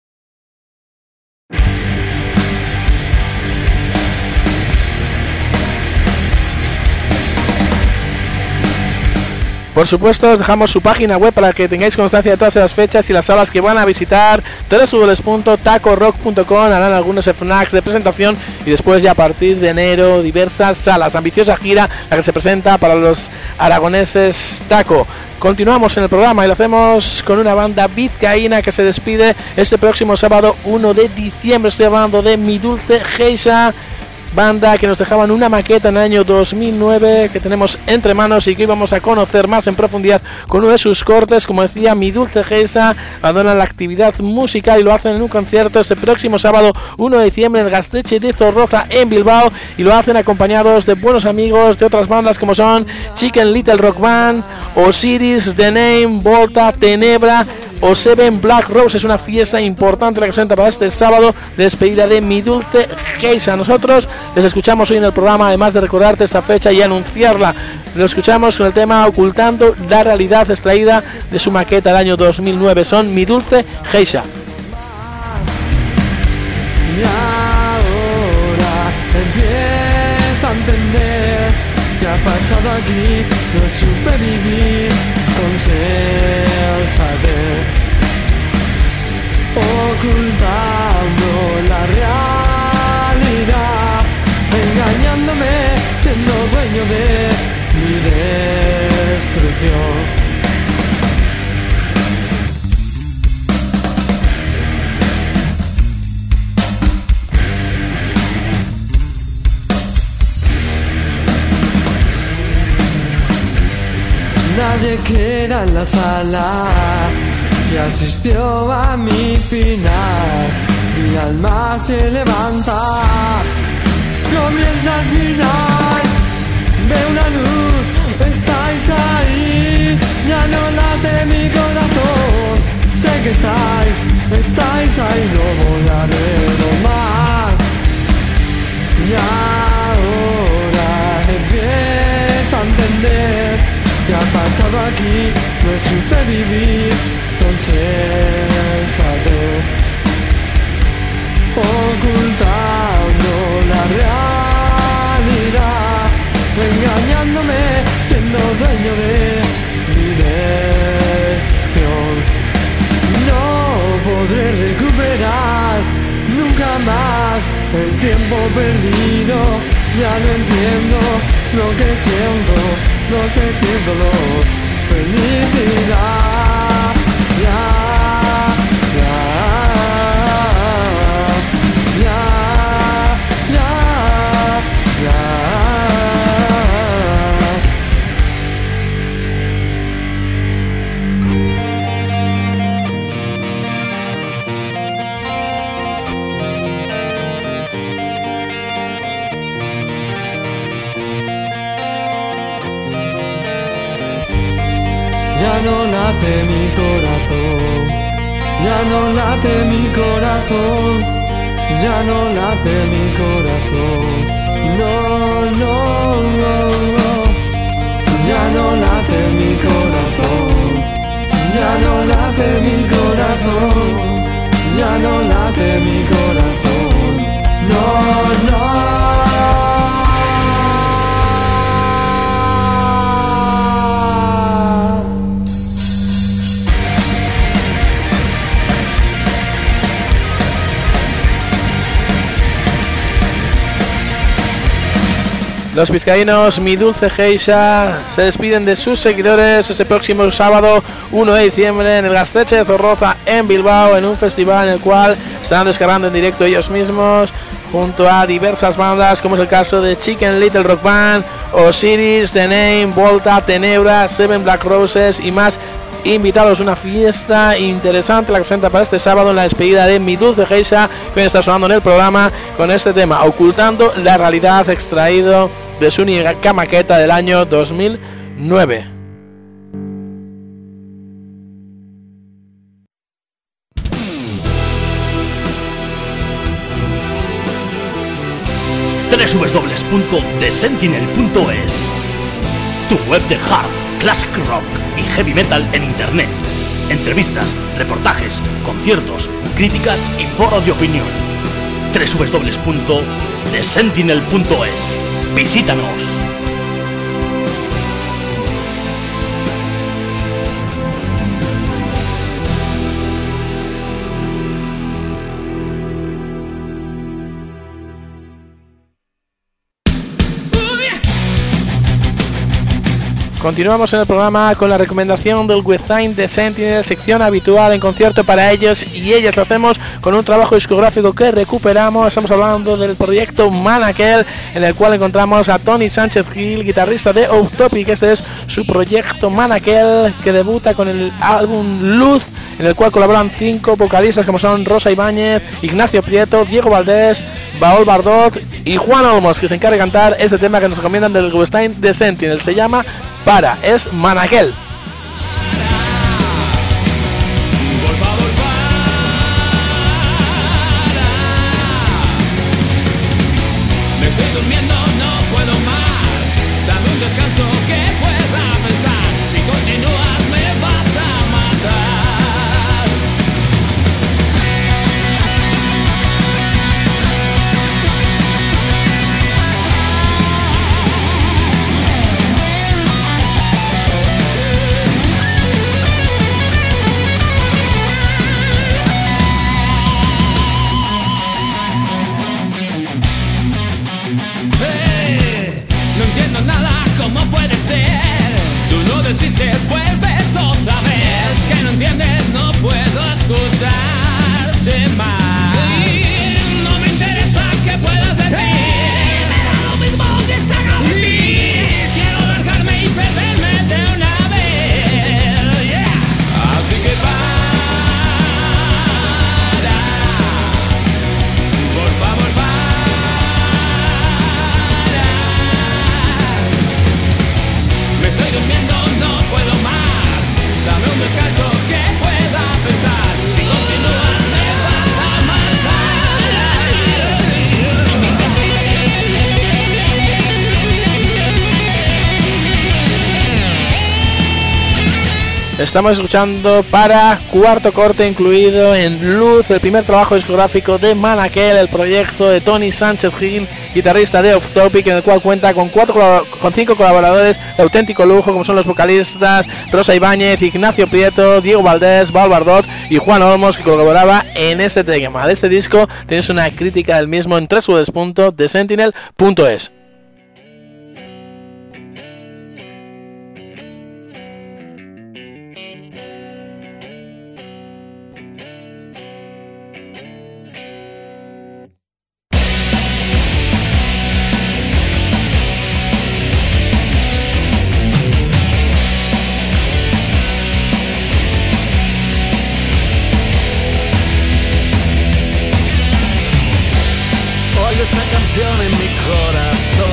Por supuesto, os dejamos su página web para que tengáis constancia de todas las fechas y las salas que van a visitar, doble u doble u doble u punto taco rock punto com. Harán algunos F NACs de presentación y después ya a partir de enero diversas salas. Ambiciosa gira la que se presenta para los aragoneses Taco. Continuamos en el programa y lo hacemos con una banda vizcaína que se despide este próximo sábado uno de diciembre. Estoy hablando de Mi Dulce Geisha, banda que nos dejaban una maqueta en el año dos mil nueve que tenemos entre manos y que íbamos a conocer más en profundidad con uno de sus cortes. Como decía, Mi Dulce Geisha abandonan la actividad musical y lo hacen en un concierto este próximo sábado uno de diciembre en el Gaztetxe de Zorroza en Bilbao, y lo hacen acompañados de buenos amigos de otras bandas como son Chicken Little Rock Band, Osiris, The Name, Volta, Tenebra o Seven Black Rose. Es una fiesta importante la que se presenta para este sábado de despedida de Mi Dulce Geisha. Nosotros les escuchamos hoy en el programa, además de recordarte esta fecha y anunciarla. Lo escuchamos con el tema Ocultando la Realidad, extraída de su maqueta del año dos mil nueve. Son Mi Dulce Geisha. Y ahora empiezo a entender qué ha pasado aquí. No supe vivir con ser saber, ocultando la realidad, engañándome, siendo dueño de mi destrucción. Nadie queda en la sala que asistió a mi final. Mi alma se levanta, comienza el final. Veo una luz, estáis ahí. Ya no late mi corazón. Sé que estáis, estáis ahí. No voy a verlo más. Y ahora empiezo a entender ¿qué ha pasado aquí? No supe vivir con ser saber, ocultando la realidad, engañándome, siendo dueño de mi destrucción. No podré recuperar nunca más el tiempo perdido. Ya no entiendo lo que siento. No sé si es dolor, felicidad, ya, ya, ya, ya, ya. Ya no late mi corazón, ya no late mi corazón, ya no late mi corazón, no, no, no, no, ya no late mi corazón, ya no late mi corazón, ya no late mi corazón, no, no. Los vizcaínos Mi Dulce Geisha se despiden de sus seguidores ese próximo sábado uno de diciembre en el Gaztetxe de Zorroza en Bilbao, en un festival en el cual estarán descargando en directo ellos mismos junto a diversas bandas, como es el caso de Chicken Little Rock Band, Osiris, The Name, Volta, Tenebra, Seven Black Roses y más invitados. Una fiesta interesante la que presenta para este sábado en la despedida de Mi Dulce Geisha, que hoy está sonando en el programa con este tema, Ocultando la Realidad, extraído de su única maqueta del año dos mil nueve. doble u doble u doble u punto the sentinel punto es, tu web de hard, classic rock y heavy metal en internet. Entrevistas, reportajes, conciertos, críticas y foros de opinión. doble u doble u doble u punto the sentinel punto es. Visítanos. Continuamos en el programa con la recomendación del Within The Sentinel, sección habitual en concierto para ellos y ellas. Lo hacemos con un trabajo discográfico que recuperamos. Estamos hablando del proyecto Manakel, en el cual encontramos a Tony Sánchez Gil, guitarrista de Outtopic. Este es su proyecto Manakel, que debuta con el álbum Luz, en el cual colaboran cinco vocalistas como son Rosa Ibáñez, Ignacio Prieto, Diego Valdés, Baol Bardot y Juan Olmos, que se encarga de cantar este tema que nos recomiendan del Within The Sentinel. Se llama Para, es Manakel. Estamos escuchando Para, cuarto corte incluido en Luz, el primer trabajo discográfico de Manakel, el proyecto de Tony Sánchez Gil, guitarrista de Off Topic, en el cual cuenta con cuatro con cinco colaboradores de auténtico lujo, como son los vocalistas Rosa Ibáñez, Ignacio Prieto, Diego Valdés, Baol Bardot y Juan Olmos, que colaboraba en este tema. De este disco tenéis una crítica del mismo en doble u doble u doble u punto the sentinel punto es. Esa canción en mi corazón.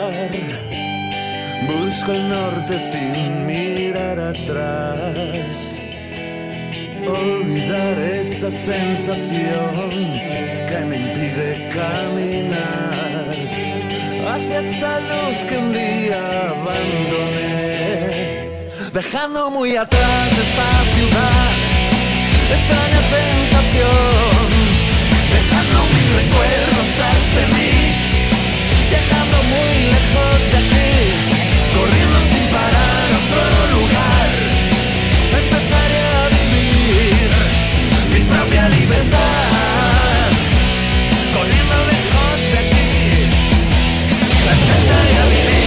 Busco el norte sin mirar atrás. Olvidar esa sensación que me impide caminar hacia esa luz que un día abandoné, dejando muy atrás esta ciudad, extraña sensación, dejando mis recuerdos tras de mí, viajando muy lejos de aquí, corriendo sin parar a otro lugar, empezaré a vivir mi propia libertad, corriendo lejos de aquí, empezaré a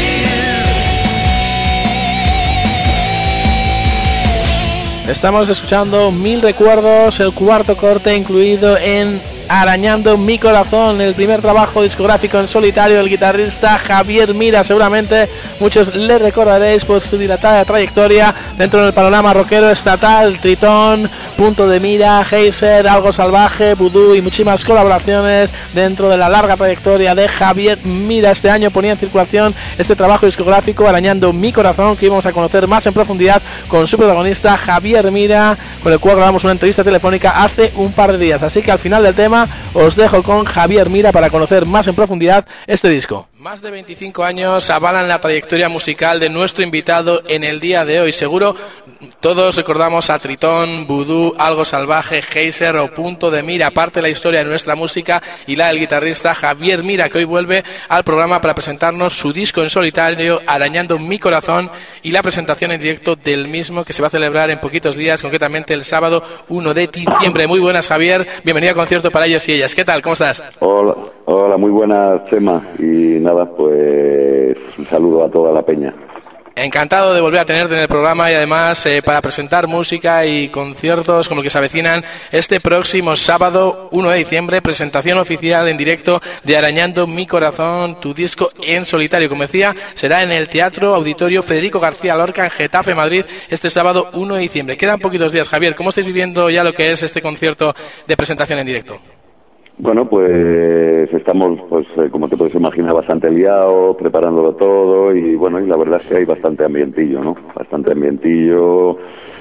vivir. Estamos escuchando Mil Recuerdos, el cuarto corte incluido en Arañando mi corazón, el primer trabajo discográfico en solitario del guitarrista Javier Mira. Seguramente muchos le recordaréis por su dilatada trayectoria dentro del panorama rockero estatal: Tritón, Punto de Mira, Geyser, Algo Salvaje, Vudú y muchísimas colaboraciones dentro de la larga trayectoria de Javier Mira. Este año ponía en circulación este trabajo discográfico, Arañando mi corazón, que íbamos a conocer más en profundidad con su protagonista Javier Mira, con el cual grabamos una entrevista telefónica hace un par de días. Así que al final del tema os dejo con Javier Mira para conocer más en profundidad este disco. Más de veinticinco años avalan la trayectoria musical de nuestro invitado en el día de hoy. Seguro todos recordamos a Tritón, Vudú, Algo Salvaje, Geyser o Punto de Mira, parte de la historia de nuestra música y la del guitarrista Javier Mira, que hoy vuelve al programa para presentarnos su disco en solitario, Arañando mi corazón, y la presentación en directo del mismo, que se va a celebrar en poquitos días, concretamente el sábado uno de diciembre. Muy buenas, Javier, bienvenido al concierto para ellos y ellas. ¿Qué tal? ¿Cómo estás? Hola, hola, muy buenas, Chema, y nada, pues un saludo a toda la peña. Encantado de volver a tenerte en el programa y además eh, para presentar música y conciertos como los que se avecinan este próximo sábado uno de diciembre, presentación oficial en directo de Arañando mi corazón, tu disco en solitario. Como decía, será en el Teatro Auditorio Federico García Lorca en Getafe, Madrid, este sábado uno de diciembre. Quedan poquitos días, Javier. ¿Cómo estáis viviendo ya lo que es este concierto de presentación en directo? Bueno, pues estamos, pues como te puedes imaginar, bastante liados, preparándolo todo y bueno, y la verdad es que hay bastante ambientillo, ¿no? Bastante ambientillo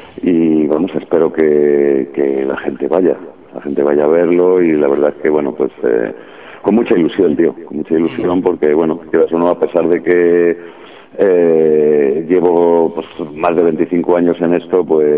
y vamos, espero que, que la gente vaya, la gente vaya a verlo y la verdad es que bueno, pues eh, con mucha ilusión, tío, con mucha ilusión porque bueno, quieras o no, a pesar de que eh, llevo pues más de veinticinco años en esto, pues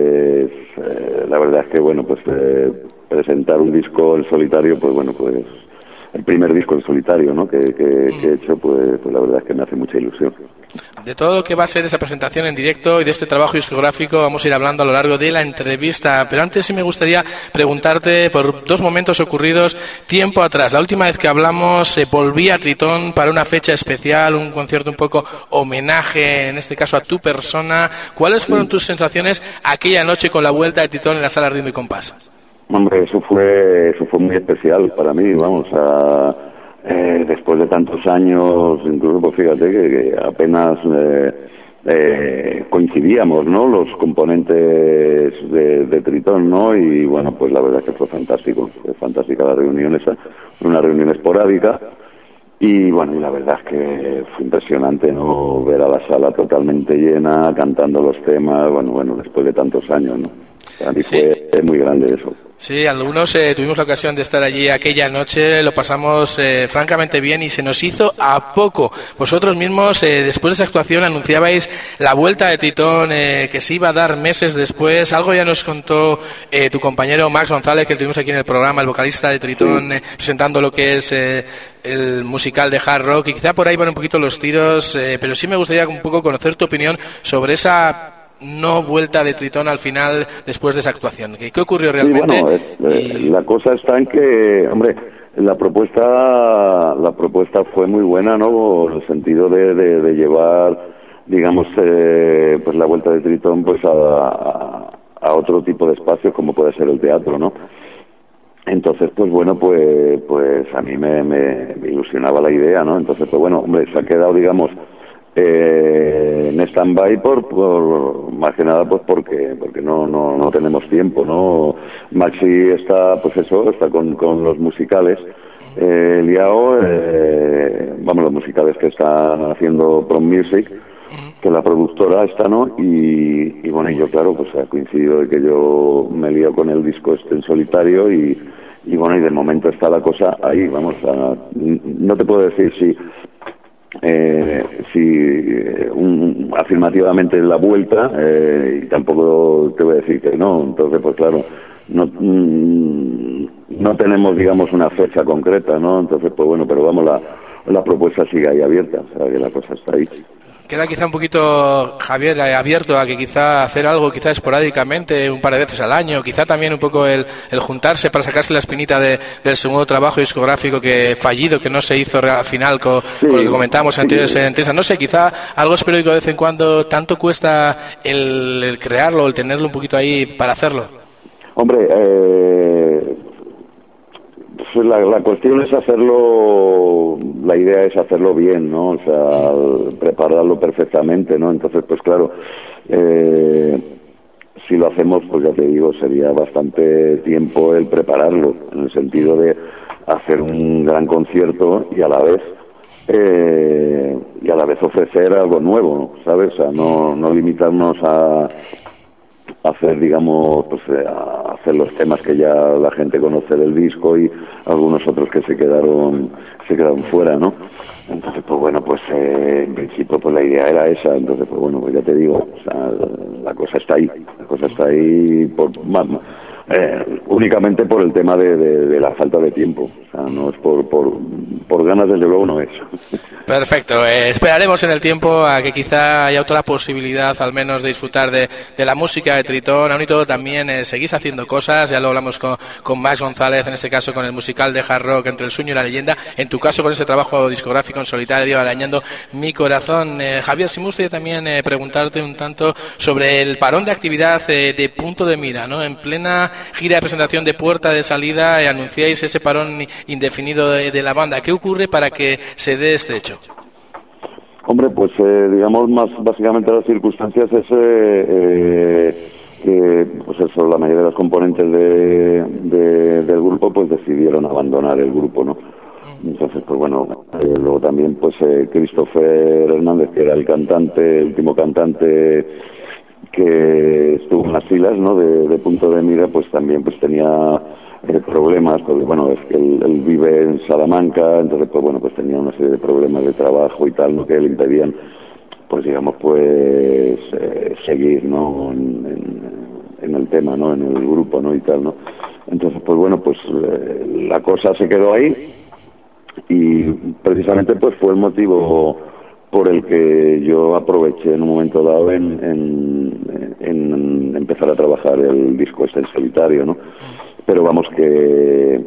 eh, la verdad es que bueno, pues eh, presentar un disco en solitario, pues bueno, pues el primer disco en solitario, ¿no? Que, que, que he hecho, pues, pues la verdad es que me hace mucha ilusión. De todo lo que va a ser esa presentación en directo y de este trabajo discográfico vamos a ir hablando a lo largo de la entrevista, pero antes sí me gustaría preguntarte por dos momentos ocurridos tiempo atrás. La última vez que hablamos eh, volví a Tritón para una fecha especial, un concierto un poco homenaje, en este caso a tu persona. ¿Cuáles fueron tus sensaciones aquella noche con la vuelta de Tritón en la sala Ritmo y Compás? Hombre, eso fue eso fue muy especial para mí, vamos, a, eh, después de tantos años, incluso pues fíjate que, que apenas eh, eh, coincidíamos, ¿no?, los componentes de, de Tritón, ¿no?, y bueno, pues la verdad es que fue fantástico, fue fantástica la reunión esa, una reunión esporádica, y bueno, y la verdad es que fue impresionante, ¿no?, ver a la sala totalmente llena, cantando los temas, bueno, bueno, después de tantos años, ¿no? Para mí Sí. fue muy grande eso. Sí, algunos eh, tuvimos la ocasión de estar allí aquella noche, lo pasamos eh, francamente bien y se nos hizo a poco. Vosotros mismos, eh, después de esa actuación, anunciabais la vuelta de Tritón, eh, que se iba a dar meses después. Algo ya nos contó eh, tu compañero Max González, que tuvimos aquí en el programa, el vocalista de Tritón, eh, presentando lo que es eh, el musical de hard rock, y quizá por ahí van un poquito los tiros, eh, pero sí me gustaría un poco conocer tu opinión sobre esa no vuelta de Tritón al final después de esa actuación. ¿Qué, qué ocurrió realmente? Sí, bueno, es, eh, la cosa está en que, hombre, la propuesta la propuesta fue muy buena, ¿no?, en el sentido de, de, de llevar, digamos, eh, pues la vuelta de Tritón pues a, a, a otro tipo de espacios como puede ser el teatro, ¿no? Entonces, pues bueno, pues pues a mí me, me, me ilusionaba la idea, ¿no? Entonces, pues bueno, hombre, se ha quedado, digamos, Eh, eh, en stand-by por, por, más que nada pues porque, porque no, no, no tenemos tiempo, ¿no? Maxi está, pues eso, está con, con los musicales, eh, liado, eh, vamos, los musicales que está haciendo Prom Music, que la productora está, ¿no? Y, y bueno, y yo, claro, pues ha coincidido de que yo me lío con el disco este en solitario y, y bueno, y de momento está la cosa ahí, vamos, a, no te puedo decir si eh, si un, afirmativamente la vuelta, eh, y tampoco te voy a decir que no, entonces pues claro, no no tenemos, digamos, una fecha concreta, ¿no? Entonces pues bueno, pero vamos, la, la propuesta sigue ahí abierta, o sea que la cosa está ahí. Queda quizá un poquito, Javier, abierto a que quizá hacer algo quizá esporádicamente, un par de veces al año, quizá también un poco el, el juntarse para sacarse la espinita de, del segundo trabajo discográfico que fallido, que no se hizo al final con, sí, con lo que comentábamos sí, anteriores en entrevistas. No sé, quizá algo esporádico de vez en cuando, tanto cuesta el, el crearlo, el tenerlo un poquito ahí para hacerlo. Hombre, eh... La, la cuestión es hacerlo, la idea es hacerlo bien, ¿no? O sea, prepararlo perfectamente, ¿no? Entonces, pues claro, eh, si lo hacemos, pues ya te digo, sería bastante tiempo el prepararlo, en el sentido de hacer un gran concierto y a la vez, eh, y a la vez ofrecer algo nuevo, ¿sabes? O sea, no, no limitarnos a hacer, digamos, pues a hacer los temas que ya la gente conoce del disco y algunos otros que se quedaron se quedaron fuera, ¿no? Entonces, pues bueno, pues eh, en principio pues la idea era esa, entonces pues bueno, pues ya te digo, o sea, la cosa está ahí, la cosa está ahí por, eh, únicamente por el tema de, de, de la falta de tiempo, o sea, no es por, por, por ganas, desde luego no es. Perfecto, eh, esperaremos en el tiempo a que quizá haya otra posibilidad al menos de disfrutar de, de la música de Tritón. Aún y todo también eh, seguís haciendo cosas, ya lo hablamos con, con Max González, en este caso con el musical de hard rock Entre el sueño y la leyenda, en tu caso con ese trabajo discográfico en solitario, Arañando mi corazón. Eh, Javier, si me gustaría también eh, preguntarte un tanto sobre el parón de actividad eh, de Punto de Mira, ¿no? En plena gira de presentación de Puerta de Salida, eh, anunciáis ese parón indefinido de, de la banda. ¿Qué ocurre para que se dé este hecho? Hombre, pues eh, digamos más básicamente las circunstancias es eh, eh, que pues eso, la mayoría de los componentes de, de, del grupo pues decidieron abandonar el grupo, ¿no? Entonces pues bueno, eh, luego también pues eh, Christopher Hernández, que era el cantante, el último cantante que estuvo en las filas, ¿no? de, de Punto de Mira, pues también pues tenía Eh, problemas, porque bueno, es que él, él vive en Salamanca, entonces pues bueno, pues tenía una serie de problemas de trabajo y tal, ¿no? Que le impedían, pues digamos, pues eh, seguir, ¿no? En, en, en el tema, ¿no? En el grupo, ¿no? Y tal, ¿no? Entonces pues bueno, pues eh, la cosa se quedó ahí y precisamente pues fue el motivo por el que yo aproveché en un momento dado en, en, en empezar a trabajar el disco este en solitario, ¿no? Pero vamos que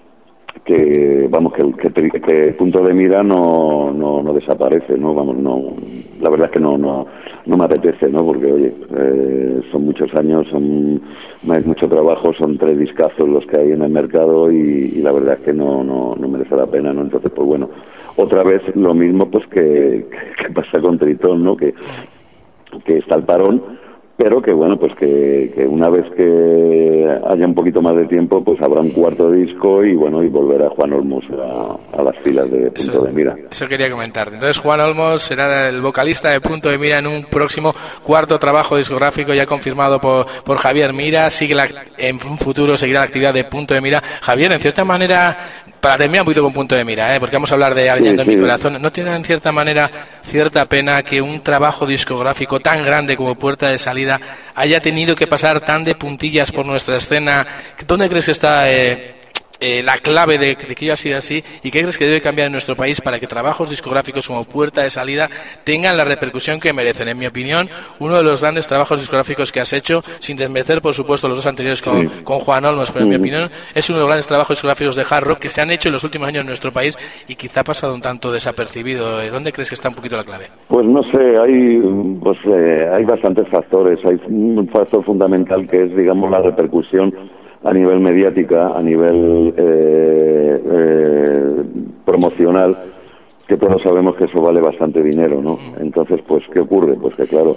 que vamos que, que, que Punto de Mira no, no no desaparece, no vamos no la verdad es que no no no me apetece, no porque oye eh, son muchos años, son hay mucho trabajo, son tres discazos los que hay en el mercado y, y la verdad es que no no no merece la pena, no. Entonces pues bueno, otra vez lo mismo pues que, que pasa con Tritón, no, que que está el parón, pero que bueno, pues que, que una vez que haya un poquito más de tiempo, pues habrá un cuarto disco y bueno, y volverá Juan Olmos a, a las filas de Punto eso, de Mira. Eso quería comentarte. Entonces Juan Olmos será el vocalista de Punto de Mira en un próximo cuarto trabajo discográfico ya confirmado por, por Javier Mira. Sigue la, en un futuro seguirá la actividad de Punto de Mira. Javier, en cierta manera, para terminar un poquito con Punto de Mira, ¿eh? Porque vamos a hablar de Arañando sí, sí. mi corazón, ¿no tiene en cierta manera cierta pena que un trabajo discográfico tan grande como Puerta de Salida haya tenido que pasar tan de puntillas por nuestra escena? ¿Dónde crees que está eh, eh, la clave de, de que ello ha sido así? ¿Y qué crees que debe cambiar en nuestro país para que trabajos discográficos como Puerta de Salida tengan la repercusión que merecen? En mi opinión, uno de los grandes trabajos discográficos que has hecho, sin desmerecer por supuesto los dos anteriores con, sí. con Juan Olmos, pero en mi opinión es uno de los grandes trabajos discográficos de hard rock que se han hecho en los últimos años en nuestro país y quizá ha pasado un tanto desapercibido. ¿Dónde crees que está un poquito la clave? Pues no sé, hay pues eh, hay bastantes factores. Hay un factor fundamental que es, digamos, la repercusión a nivel mediática, a nivel eh, eh, promocional, que todos sabemos que eso vale bastante dinero, ¿no? Entonces, pues, ¿qué ocurre? Pues que, claro,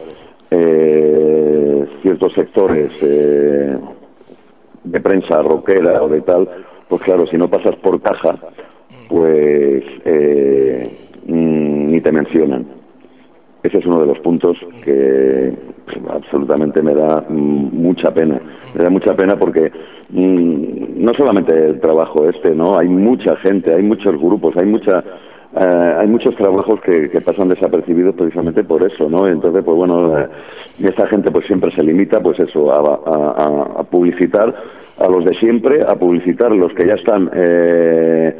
eh, ciertos sectores eh, de prensa rockera o de tal, pues claro, si no pasas por caja, pues eh, mm, ni te mencionan. Ese es uno de los puntos que pues, absolutamente me da mm, mucha pena. Me da mucha pena porque mm, no solamente el trabajo este, ¿no? Hay mucha gente, hay muchos grupos, hay mucha... Uh, hay muchos trabajos que, que pasan desapercibidos precisamente por eso, ¿no? Entonces, pues bueno, uh, esta gente pues siempre se limita, pues eso, a, a, a publicitar a los de siempre, a publicitar los que ya están eh,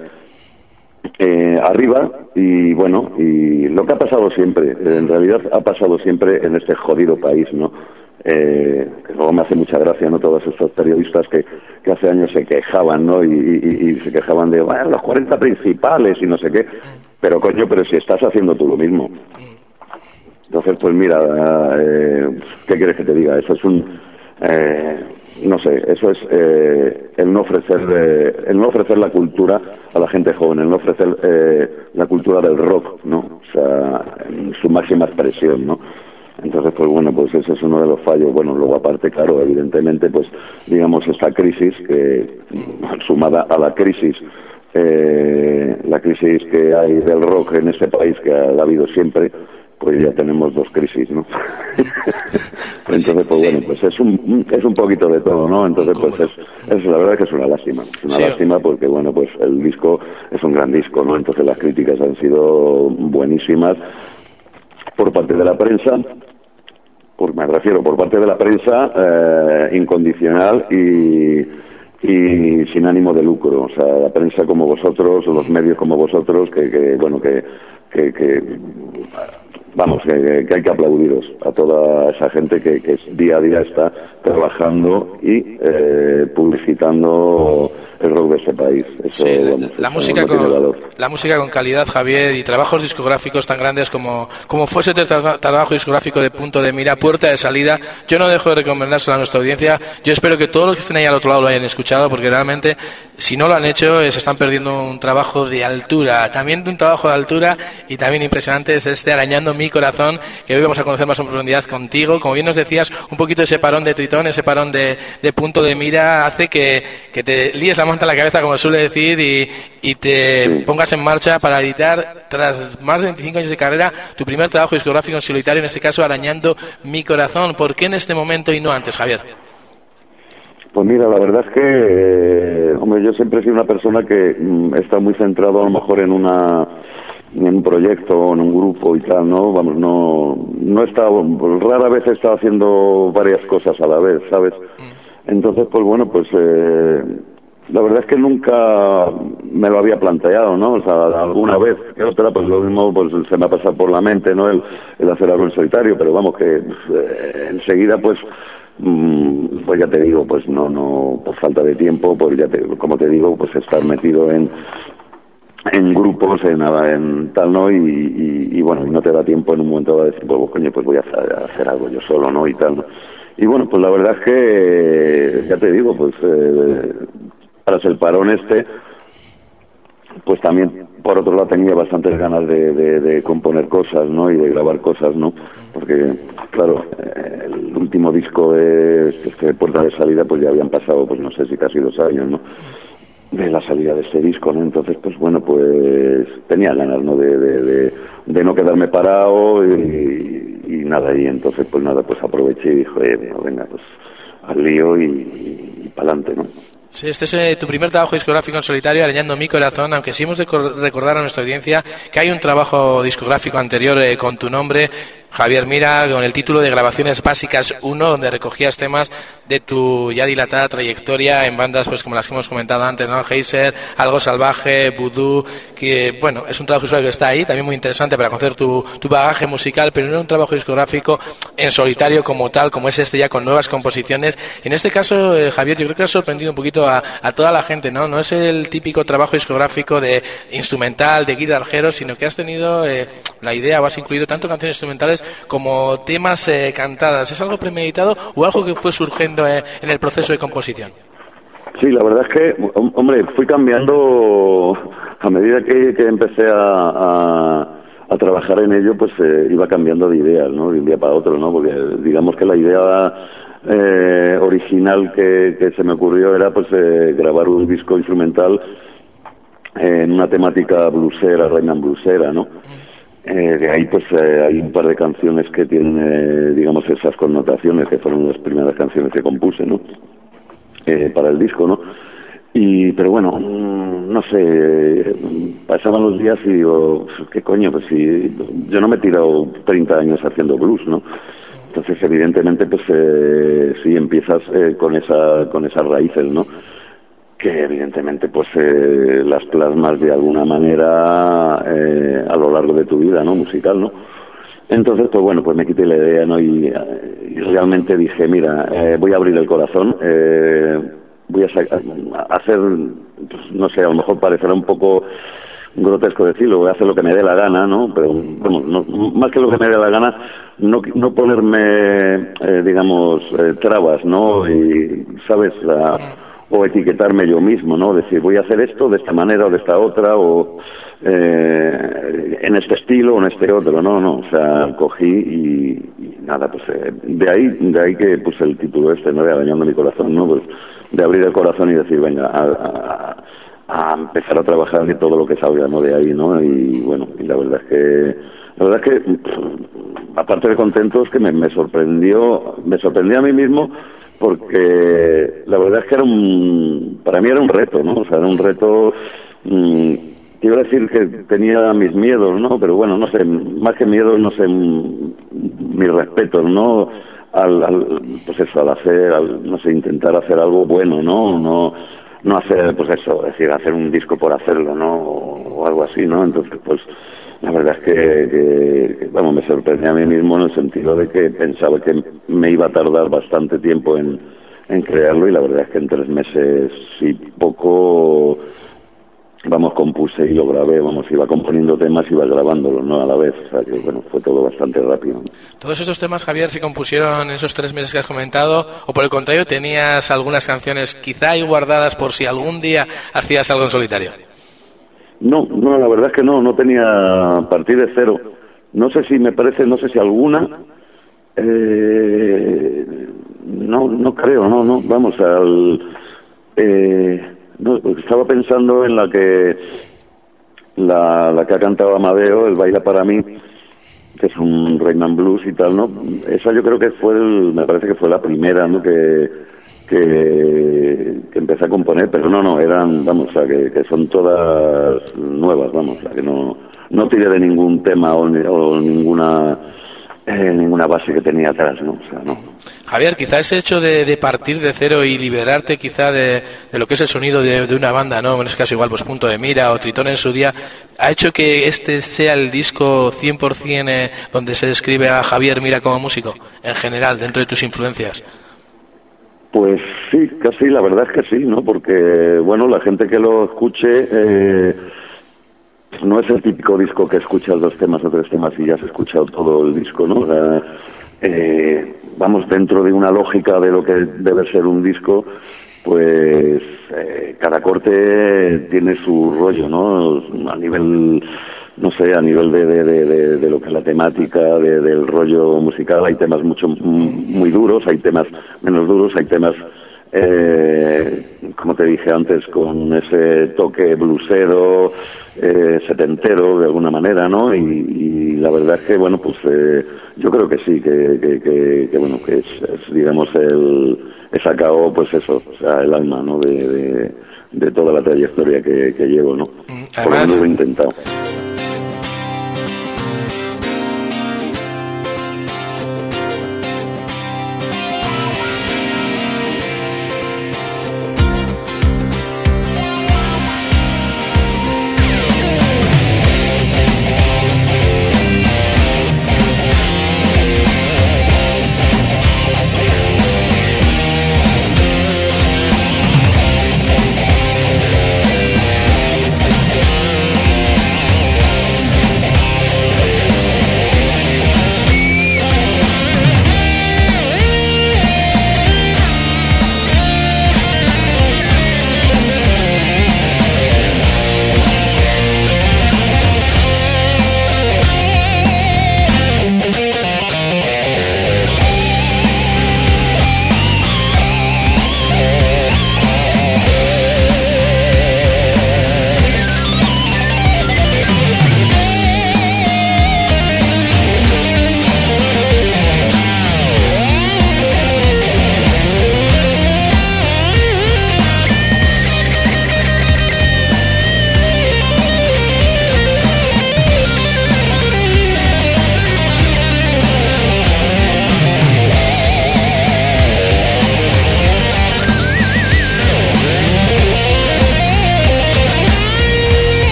eh, arriba y bueno, y lo que ha pasado siempre, en realidad ha pasado siempre en este jodido país, ¿no? Eh, que luego me hace mucha gracia, ¿no? Todos estos periodistas que, que hace años se quejaban, ¿no? Y, y, y se quejaban de, bueno, los cuarenta principales y no sé qué. Pero coño, pero si estás haciendo tú lo mismo. Entonces, pues mira, eh, ¿qué quieres que te diga? Eso es un, eh, no sé, eso es eh, el no ofrecer, eh, el no ofrecer la cultura a la gente joven, el no ofrecer eh, la cultura del rock, ¿no? O sea, en su máxima expresión, ¿no? Entonces, pues bueno, pues ese es uno de los fallos. Bueno, luego aparte, claro, evidentemente, pues digamos esta crisis que, sumada a la crisis, eh, la crisis que hay del rock en este país, que ha habido siempre, pues ya tenemos dos crisis, ¿no? Entonces, pues bueno, pues es un es un poquito de todo, ¿no? Entonces, pues es, es la verdad que es una lástima, es una sí. lástima porque, bueno, pues el disco es un gran disco, ¿no? Entonces las críticas han sido buenísimas por parte de la prensa, por, me refiero por parte de la prensa eh, incondicional y, y sin ánimo de lucro, o sea, la prensa como vosotros, los medios como vosotros, que, que bueno, que, que, que vamos, que, que hay que aplaudiros a toda esa gente que, que día a día está trabajando y eh, publicitando el rock de este país. Eso, sí, vamos, la, eso música no con, la música con calidad, Javier, y trabajos discográficos tan grandes como, como fuese este tra trabajo discográfico de Punto de Mira, Puerta de Salida. Yo no dejo de recomendárselo a nuestra audiencia. Yo espero que todos los que estén ahí al otro lado lo hayan escuchado, porque realmente, si no lo han hecho, se están perdiendo un trabajo de altura. También de un trabajo de altura y también impresionante es este Arañando mi Corazón, que hoy vamos a conocer más en profundidad contigo. Como bien nos decías, un poquito ese parón de Tritón, ese parón de, de Punto de Mira hace que, que te líes la manta en la cabeza, como suele decir, y, y te pongas en marcha para editar, tras más de veinticinco años de carrera, tu primer trabajo discográfico en solitario, en este caso Arañando mi Corazón. ¿Por qué en este momento y no antes, Javier? Pues mira, la verdad es que, eh, hombre, yo siempre he sido una persona que mm, está muy centrado a lo mejor en una en un proyecto, en un grupo y tal, ¿no? Vamos, no no he estado, pues, rara vez he estado haciendo varias cosas a la vez, ¿sabes? Entonces, pues bueno, pues eh, la verdad es que nunca me lo había planteado, ¿no? O sea, alguna vez que otra, pues lo mismo pues se me ha pasado por la mente, ¿no? El, el hacer algo en solitario, pero vamos, que eh, enseguida, pues, mmm, pues ya te digo, pues no, no, por falta de tiempo, pues ya te, como te digo, pues estar metido en en grupos, en, en tal, ¿no? Y, y, y bueno, no te da tiempo en un momento de decir, pues coño, pues voy a hacer, a hacer algo yo solo, ¿no? Y tal, ¿no? Y bueno, pues la verdad es que, ya te digo, pues eh, tras el parón este, pues también, por otro lado, tenía bastantes ganas de, de, de componer cosas, ¿no? Y de grabar cosas, ¿no? Porque, claro, eh, el último disco de, este, Puerta de Salida, pues ya habían pasado, pues no sé si casi dos años, ¿no? De la salida de este disco, ¿no? Entonces, pues bueno, pues tenía ganas, ¿no? De, de, de, de no quedarme parado y, y nada, y entonces, pues nada, pues aproveché y dije, eh, bueno, venga, pues al lío y, y, y pa'lante, ¿no? Sí, este es eh, tu primer trabajo discográfico en solitario, Arañando mi Corazón, aunque sí hemos de recordar a nuestra audiencia que hay un trabajo discográfico anterior eh, con tu nombre, Javier Mira, con el título de Grabaciones Básicas uno, donde recogías temas de tu ya dilatada trayectoria en bandas pues como las que hemos comentado antes, ¿no? Geyser, Algo Salvaje, Voodoo, que bueno, es un trabajo discográfico que está ahí, también muy interesante para conocer tu, tu bagaje musical, pero no un trabajo discográfico en solitario como tal, como es este ya con nuevas composiciones. En este caso, eh, Javier, yo creo que has sorprendido un poquito a, a toda la gente, ¿no? No es el típico trabajo discográfico de instrumental, de guitarrero, sino que has tenido eh, la idea, o has incluido tanto canciones instrumentales como temas eh, cantadas. ¿Es algo premeditado o algo que fue surgiendo eh, en el proceso de composición? Sí, la verdad es que, hombre, fui cambiando a medida que, que empecé a, a, a trabajar en ello, pues eh, iba cambiando de ideas, ¿no? De un día para otro, ¿no? Porque digamos que la idea eh, original que, que se me ocurrió era pues eh, grabar un disco instrumental eh, en una temática bluesera, reina bluesera, ¿no? Eh, de ahí pues eh, hay un par de canciones que tienen, eh, digamos, esas connotaciones, que fueron las primeras canciones que compuse, ¿no? Eh, para el disco, ¿no? Y, pero bueno, mmm, no sé, pasaban los días y digo, ¿qué coño? Pues si yo no me he tirado treinta años haciendo blues, ¿no? Entonces, evidentemente, pues eh, sí empiezas eh, con esa con esas raíces, ¿no? Que evidentemente, pues eh, las plasmas de alguna manera eh, a lo largo de tu vida, ¿no? Musical, ¿no? Entonces, pues bueno, pues me quité la idea, ¿no? Y, y realmente dije, mira, eh, voy a abrir el corazón, eh, voy a, a hacer, pues, no sé, a lo mejor parecerá un poco grotesco decirlo, voy a hacer lo que me dé la gana, ¿no? Pero, bueno, no, más que lo que me dé la gana, no, no ponerme, eh, digamos, eh, trabas, ¿no? Y, ¿sabes?, la, o etiquetarme yo mismo, ¿no? Decir, voy a hacer esto de esta manera o de esta otra, o eh, en este estilo o en este otro, no, no, o sea, cogí y, y nada, pues eh, de ahí de ahí que puse el título este, ¿no? De Arañando mi corazón, ¿no? Pues de abrir el corazón y decir, venga, a, a, a empezar a trabajar de todo lo que salga, ¿no? De ahí, ¿no? Y bueno, y la verdad es que, la verdad es que, aparte de contento, es que me, me sorprendió, me sorprendí a mí mismo, porque la verdad es que era un, para mí era un reto, ¿no? O sea, era un reto, mmm, quiero decir que tenía mis miedos, ¿no? Pero bueno, no sé, más que miedos, no sé, mis respetos, ¿no? Al, al, pues eso, al hacer, al, no sé, intentar hacer algo bueno, ¿no? No, no hacer, pues eso, es decir, hacer un disco por hacerlo, ¿no? O, o algo así, ¿no? Entonces, pues, la verdad es que, que, que, vamos, me sorprendí a mí mismo en el sentido de que pensaba que me iba a tardar bastante tiempo en, en crearlo, y la verdad es que en tres meses y poco, vamos, compuse y lo grabé, vamos, iba componiendo temas y iba grabándolos, ¿no? A la vez, o sea que, bueno, fue todo bastante rápido. ¿Todos estos temas, Javier, se compusieron en esos tres meses que has comentado, o por el contrario tenías algunas canciones quizá ahí guardadas por si algún día hacías algo en solitario? No, no, la verdad es que no, no tenía, a partir de cero. No sé si me parece, no sé si alguna, eh, no, no creo, no, no, vamos, al, eh, no, estaba pensando en la que, la, la que ha cantado Amadeo, el Baila para mí, que es un rhythm and blues y tal, ¿no? Esa yo creo que fue, el, me parece que fue la primera, ¿no? Que Que, que empecé a componer, pero no, no, eran, vamos, o sea, que, que son todas nuevas, vamos, o sea, que no, no tiré de ningún tema o, o ninguna eh, ninguna base que tenía atrás, ¿no? O sea, no. Javier, quizá ese hecho de, de partir de cero y liberarte quizá de, de lo que es el sonido de, de una banda, ¿no? En este caso igual, pues Punto de Mira o Tritón en su día, ha hecho que este sea el disco cien por ciento eh, donde se describe a Javier Mira como músico, en general, dentro de tus influencias. Pues sí, casi, la verdad es que sí, ¿no? Porque, bueno, la gente que lo escuche eh, no es el típico disco que escuchas dos temas o tres temas y ya has escuchado todo el disco, ¿no? O sea, eh, vamos, dentro de una lógica de lo que debe ser un disco, pues eh, cada corte tiene su rollo, ¿no? A nivel, no sé, a nivel de, de, de, de lo que es la temática, de, del rollo musical, hay temas mucho muy duros, hay temas menos duros, hay temas, eh, como te dije antes, con ese toque blusero, eh, setentero, de alguna manera, ¿no? Y, y la verdad es que, bueno, pues eh, yo creo que sí, que, que, que, que bueno, que es, es, digamos, el, he sacado, pues eso, o sea, el alma, ¿no? De, de, de toda la trayectoria que, que llevo, ¿no? Además, por lo menos lo he intentado.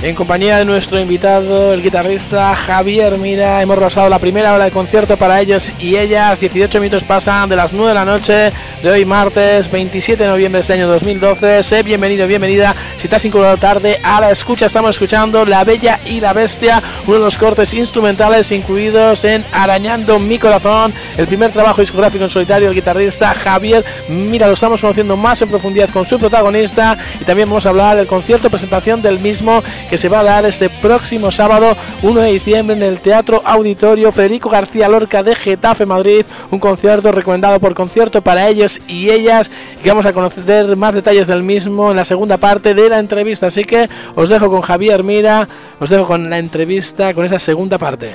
en compañía de nuestro invitado, el guitarrista Javier Mira. Hemos rozado la primera hora de concierto para ellos y ellas. dieciocho minutos pasan de las nueve de la noche de hoy, martes veintisiete de noviembre de este año dos mil doce. Sé bienvenido, bienvenida. Si te has incorporado tarde a la escucha, estamos escuchando La Bella y la Bestia, uno de los cortes instrumentales incluidos en Arañando mi Corazón, el primer trabajo discográfico en solitario del guitarrista Javier Mira. Lo estamos conociendo más en profundidad con su protagonista y también vamos a hablar del concierto presentación del mismo que se va a dar este próximo sábado uno de diciembre en el Teatro Auditorio Federico García Lorca de Getafe, Madrid. Un concierto recomendado por Concierto para ellos y ellas, que vamos a conocer más detalles del mismo en la segunda parte de la entrevista. Así que os dejo con Javier Mira, os dejo con la entrevista, con esa segunda parte.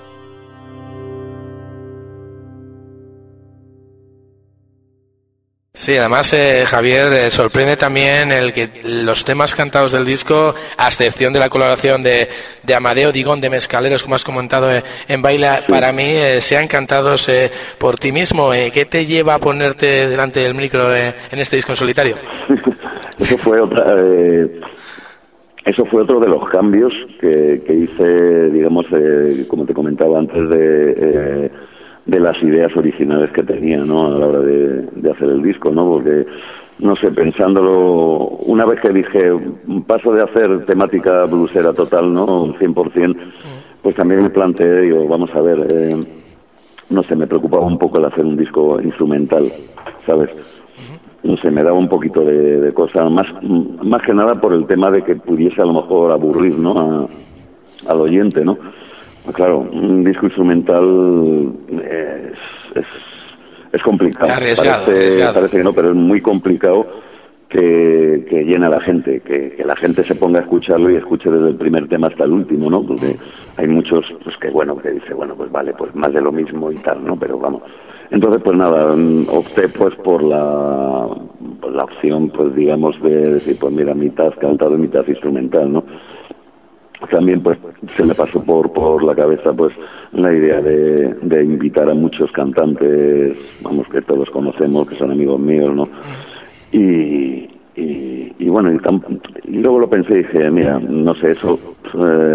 Sí, además eh, Javier, eh, sorprende también el que los temas cantados del disco, a excepción de la colaboración de, de Amadeo Digón de Mezcaleros, como has comentado eh, en Baila para mí, eh, sean cantados eh, por ti mismo. Eh, ¿Qué te lleva a ponerte delante del micro eh, en este disco en solitario? Eso fue otra, eh, eso fue otro de los cambios que, que hice, digamos, eh, como te comentaba antes de... Eh, de las ideas originales que tenía, ¿no?, a la hora de, de hacer el disco, ¿no? Porque, no sé, pensándolo, una vez que dije, paso de hacer temática bluesera total, ¿no?, un cien por ciento, pues también me planteé, digo, vamos a ver, eh, no sé, me preocupaba un poco el hacer un disco instrumental, ¿sabes? No sé, me daba un poquito de, de cosa, más, más que nada por el tema de que pudiese a lo mejor aburrir, ¿no?, a, al oyente, ¿no? Claro, un disco instrumental es, es, es complicado. Arriesgado, parece, arriesgado. parece que no, pero es muy complicado que, que llene a la gente, que, que la gente se ponga a escucharlo y escuche desde el primer tema hasta el último, ¿no? Porque hay muchos, pues que bueno, que dice, bueno, pues vale, pues más de lo mismo y tal, ¿no? Pero vamos. Entonces, pues nada, opté pues por la, por la opción, pues digamos, de decir, pues mira, mitad cantado y mitad instrumental, ¿no? También pues se me pasó por por la cabeza pues la idea de, de invitar a muchos cantantes, vamos, que todos conocemos, que son amigos míos, ¿no? Y, y, y bueno, y, tam, y luego lo pensé y dije, mira, no sé, eso eh,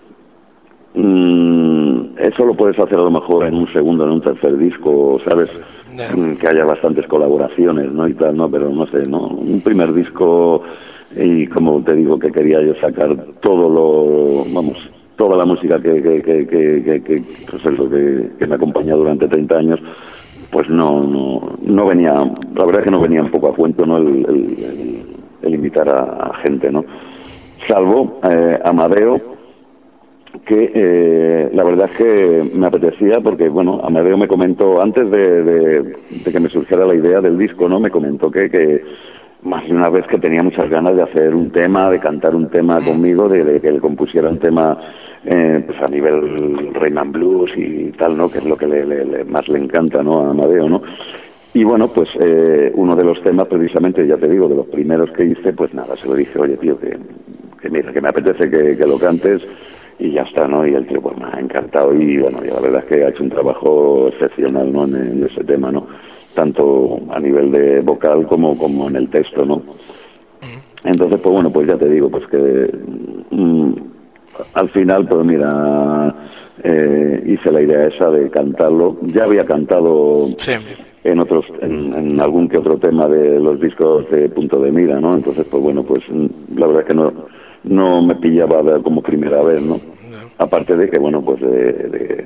mm, eso lo puedes hacer a lo mejor en un segundo, en un tercer disco, ¿sabes? Yeah. Que haya bastantes colaboraciones, ¿no? Y tal, ¿no? Pero no sé, ¿no? Un primer disco... Y como te digo, que quería yo sacar todo lo, vamos, toda la música que que que que, que, que pues eso, que, que me acompaña durante treinta años, pues no no no venía, la verdad es que no venía un poco a cuento, ¿no? El, el, el, el invitar a, a gente, ¿no? Salvo eh, Amadeo, que eh, la verdad es que me apetecía porque, bueno, Amadeo me comentó, antes de, de, de que me surgiera la idea del disco, ¿no? Me comentó que... que más de una vez que tenía muchas ganas de hacer un tema, de cantar un tema conmigo, de, de que él compusiera un tema eh, pues a nivel Rhythm Blues y tal, ¿no? Que es lo que le, le, le, más le encanta, ¿no?, a Amadeo, ¿no? Y bueno, pues eh, uno de los temas, precisamente, ya te digo, de los primeros que hice, pues nada, se lo dije, oye, tío, que, que mira, que me apetece que, que lo cantes, y ya está, ¿no? Y el tío, pues me ha encantado, y bueno, y la verdad es que ha hecho un trabajo excepcional, ¿no?, en, en ese tema, ¿no? Tanto a nivel de vocal como como en el texto, ¿no? Entonces, pues bueno, pues ya te digo, pues que mmm, al final, pues mira, eh, hice la idea esa de cantarlo. Ya había cantado sí. en otros, en, en algún que otro tema de los discos de Punto de Mira, ¿no? Entonces, pues bueno, pues la verdad es que no no me pillaba como primera vez, ¿no? No. Aparte de que, bueno, pues de, de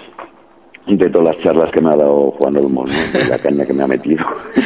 de todas las charlas que me ha dado Juan Olmo, ¿no? De la caña que me ha metido.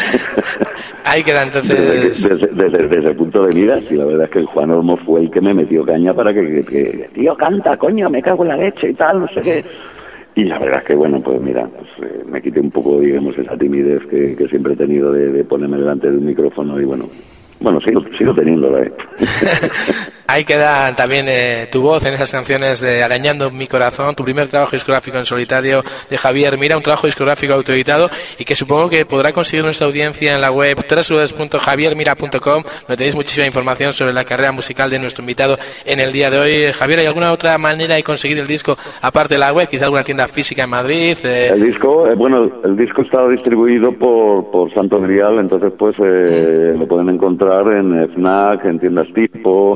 Ahí queda entonces... Desde, desde, desde, desde el punto de mira, sí, la verdad es que el Juan Olmo fue el que me metió caña para que, que, que tío, canta, coño, me cago en la leche y tal, no sé qué. Y la verdad es que, bueno, pues mira, pues, eh, me quité un poco, digamos, esa timidez que, que siempre he tenido de, de ponerme delante de un micrófono y, bueno, bueno, sigo, sigo teniéndola, ¿eh? Ahí queda también eh, tu voz en esas canciones de Arañando mi Corazón, tu primer trabajo discográfico en solitario de Javier Mira, un trabajo discográfico autoeditado y que supongo que podrá conseguir nuestra audiencia en la web doble u doble u doble u punto javier mira punto com, donde tenéis muchísima información sobre la carrera musical de nuestro invitado en el día de hoy. Javier, ¿hay alguna otra manera de conseguir el disco aparte de la web? Quizá alguna tienda física en Madrid. Eh... El disco, eh, bueno, el disco está distribuido por, por Santo Grial, entonces pues eh, mm. lo pueden encontrar en FNAC, en tiendas tipo...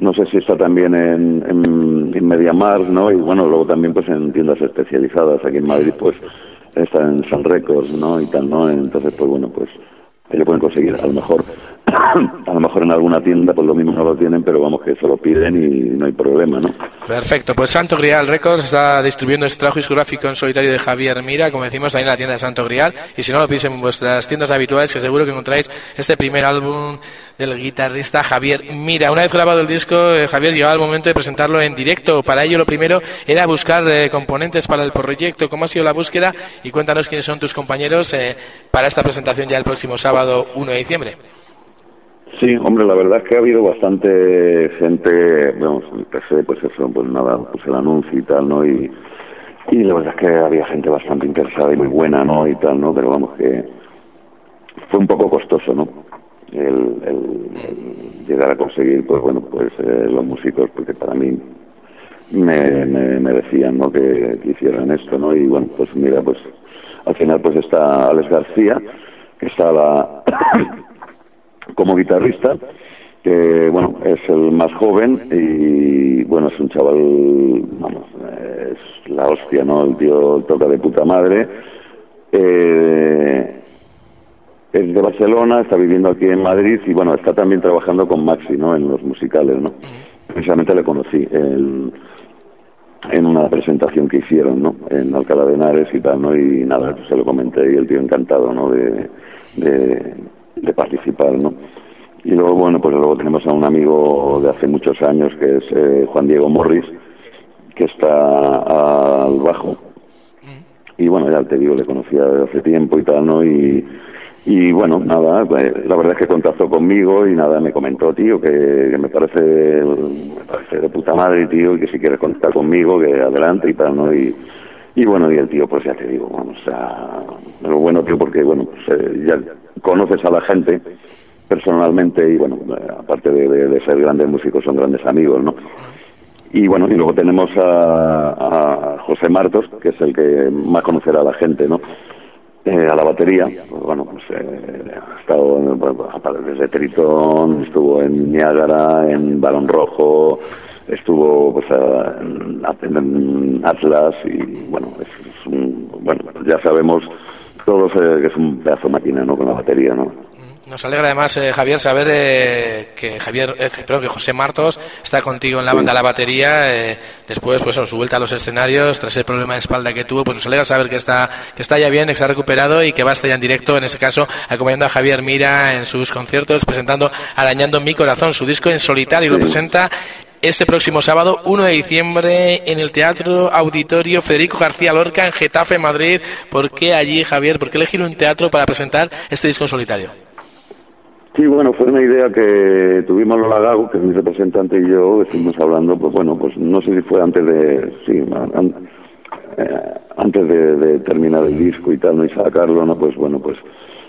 no sé si está también en, en, en Mediamar, ¿no? Y bueno, luego también pues en tiendas especializadas. Aquí en Madrid pues está en Sun Records, ¿no? Y tal, ¿no? Entonces pues bueno, pues ahí lo pueden conseguir. A lo mejor a lo mejor en alguna tienda pues lo mismo no lo tienen, pero vamos, que se lo piden y no hay problema, ¿no? Perfecto, pues Santo Grial Records está distribuyendo este trabajo discográfico en solitario de Javier Mira, como decimos, ahí en la tienda de Santo Grial, y si no lo pidéis en vuestras tiendas habituales, que seguro que encontráis este primer álbum del guitarrista Javier Mira. Una vez grabado el disco, eh, Javier, llegaba el momento de presentarlo en directo. Para ello lo primero era buscar eh, componentes para el proyecto. ¿Cómo ha sido la búsqueda? Y cuéntanos quiénes son tus compañeros eh, para esta presentación ya el próximo sábado uno de diciembre. Sí, hombre, la verdad es que ha habido bastante gente, bueno, empecé, pues eso, pues nada, pues el anuncio y tal, ¿no? Y, y la verdad es que había gente bastante interesada y muy buena, ¿no? Y tal, ¿no? Pero vamos, que fue un poco costoso, ¿no? El, el, el llegar a conseguir, pues bueno, pues eh, los músicos, porque para mí me, me, me decían, ¿no? Que, que hicieran esto, ¿no? Y bueno, pues mira, pues al final pues está Alex García, que está la... como guitarrista, que bueno, es el más joven y bueno, es un chaval, vamos, es la hostia, ¿no? El tío toca de puta madre, eh, es de Barcelona, está viviendo aquí en Madrid y bueno, está también trabajando con Maxi, ¿no? En los musicales, ¿no? Precisamente le conocí en, en una presentación que hicieron, ¿no? En Alcalá de Henares y tal, ¿no? Y nada, pues se lo comenté y el tío encantado, ¿no? De... de de participar, ¿no? Y luego, bueno, pues luego tenemos a un amigo de hace muchos años que es eh, Juan Diego Morris, que está al bajo. Y bueno, ya te digo, le conocía desde hace tiempo y tal, ¿no? Y, y bueno, nada, la verdad es que contactó conmigo y nada, me comentó, tío, que, que me parece me parece de puta madre, tío, y que si quieres contactar conmigo, que adelante y tal, ¿no? Y Y bueno, y el tío, pues ya te digo, vamos a... Lo bueno, tío, porque, bueno, pues eh, ya conoces a la gente personalmente y, bueno, eh, aparte de, de, de ser grandes músicos, son grandes amigos, ¿no? Y, bueno, y luego tenemos a, a José Martos, que es el que más conocerá a la gente, ¿no? Eh, a la batería, pues, bueno, pues eh, ha estado bueno, desde Tritón, estuvo en Niágara, en Barón Rojo... estuvo pues a, en Atlas y bueno, es, es un, bueno, ya sabemos todos eh, que es un pedazo de máquina, ¿no? Con la batería, ¿no? Nos alegra además, eh, Javier, saber eh, que Javier, eh, perdón, que José Martos está contigo en la banda La Batería, eh, después, pues, su vuelta a los escenarios, tras el problema de espalda que tuvo, pues nos alegra saber que está, que está ya bien, que está recuperado y que va a estar ya en directo, en ese caso, acompañando a Javier Mira en sus conciertos, presentando Arañando mi Corazón, su disco en solitario, y lo presenta este próximo sábado, uno de diciembre, en el Teatro Auditorio Federico García Lorca, en Getafe, Madrid. ¿Por qué allí, Javier? ¿Por qué elegir un teatro para presentar este disco en solitario? Sí, bueno, fue una idea que tuvimos Lola Gago, que es mi representante, y yo estuvimos hablando, pues bueno, pues no sé si fue antes de, sí, an, eh, antes de, de terminar el disco y tal, ¿no? Y sacarlo, ¿no? Pues bueno, pues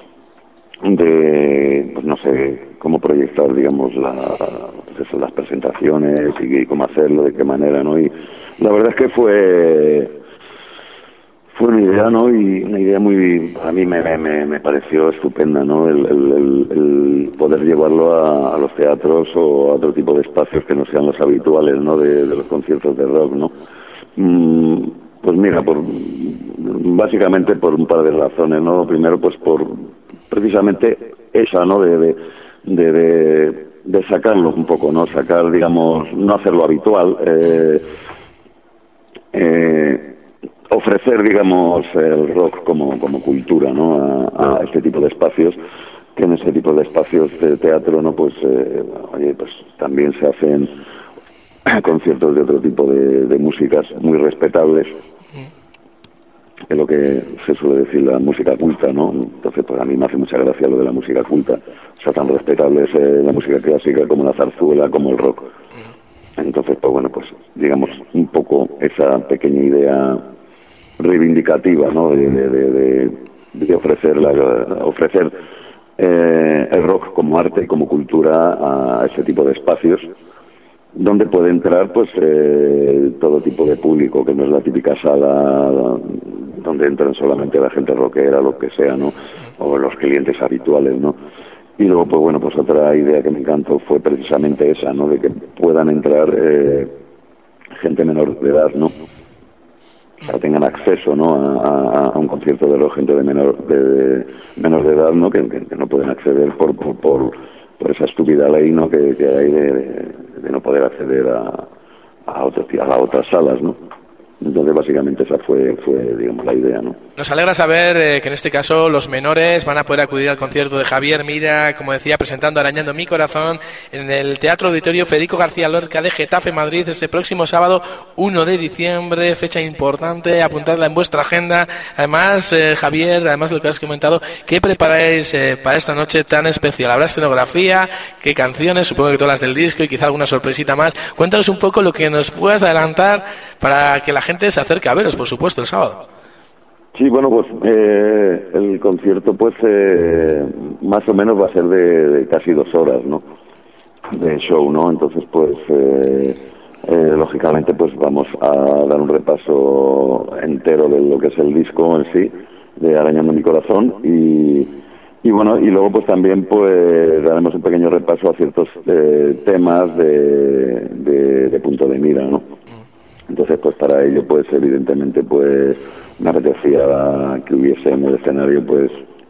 de, pues no sé, cómo proyectar, digamos, la, pues eso, las presentaciones y, y cómo hacerlo, de qué manera, ¿no? Y la verdad es que fue... Fue una idea, ¿no? Y una idea muy... A mí me, me, me pareció estupenda, ¿no? El, el, el, el poder llevarlo a, a los teatros o a otro tipo de espacios que no sean los habituales, ¿no? De, de los conciertos de rock, ¿no? Mm, pues mira, por básicamente por un par de razones, ¿no? Primero, pues por precisamente esa, ¿no? De, de, de, de, de sacarlo un poco, ¿no? Sacar, digamos, no hacerlo habitual, eh... eh ofrecer, digamos, el rock como, como cultura, ¿no? A, a este tipo de espacios, que en este tipo de espacios de teatro, ¿no? Pues, eh, oye, pues también se hacen conciertos de otro tipo de, de músicas muy respetables, es lo que se suele decir la música culta, ¿no? Entonces, pues a mí me hace mucha gracia lo de la música culta, o sea, tan respetable es eh, la música clásica como la zarzuela, como el rock. Entonces, pues bueno, pues digamos un poco esa pequeña idea reivindicativa, ¿no? De, de, de, de ofrecer la, ofrecer eh, el rock como arte y como cultura a ese tipo de espacios donde puede entrar pues eh, todo tipo de público, que no es la típica sala donde entran solamente la gente rockera, lo que sea, ¿no? O los clientes habituales, ¿no? Y luego, pues bueno, pues otra idea que me encantó fue precisamente esa, ¿no? De que puedan entrar eh, gente menor de edad, ¿no? O sea, tengan acceso, ¿no? A, a, a un concierto de rock, gente de menor de, de menor de edad, ¿no? Que, que, que no pueden acceder por por, por, por esa estúpida ley, ¿no? Que, que hay de, de, de no poder acceder a, a, otro, a las otras salas, ¿no? Entonces, básicamente, esa fue, fue digamos, la idea, ¿no? Nos alegra saber eh, que en este caso los menores van a poder acudir al concierto de Javier Mira, como decía, presentando Arañando mi Corazón en el Teatro Auditorio Federico García Lorca de Getafe, Madrid, este próximo sábado uno de diciembre, fecha importante, apuntadla en vuestra agenda. Además, eh, Javier, además de lo que has comentado, ¿qué preparáis eh, para esta noche tan especial? ¿Habrá escenografía? ¿Qué canciones? Supongo que todas las del disco y quizá alguna sorpresita más. Cuéntanos un poco lo que nos puedas adelantar para que la gente se acerque a veros, por supuesto, el sábado. Sí, bueno, pues eh, el concierto pues eh, más o menos va a ser de, de casi dos horas, ¿no? De show, ¿no? Entonces, pues eh, eh, lógicamente pues vamos a dar un repaso entero de lo que es el disco en sí, de Arañando mi Corazón, y, y bueno, y luego pues también pues daremos un pequeño repaso a ciertos eh, temas de, de, de Punto de Mira, ¿no? Entonces, pues para ello, pues evidentemente, pues me apetecía que hubiese en el escenario, pues,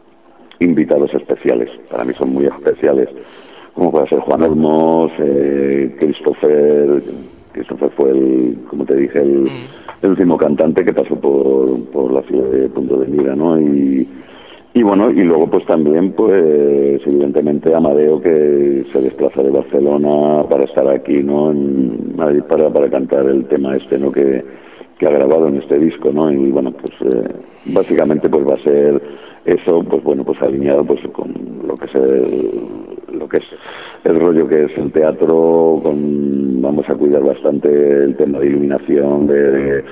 invitados especiales. Para mí son muy especiales, como puede ser Juan Olmos, eh, Christopher. Christopher fue el, como te dije, el, el último cantante que pasó por, por la ciudad de Punto de Mira, ¿no? Y, y bueno, y luego pues también, pues evidentemente Amadeo, que se desplaza de Barcelona para estar aquí, ¿no? En Madrid para, para cantar el tema este, ¿no? Que, que ha grabado en este disco, ¿no? Y bueno, pues eh, básicamente pues va a ser eso, pues bueno, pues alineado pues con lo que es el, lo que es el rollo que es el teatro, con vamos a cuidar bastante el tema de iluminación, de, de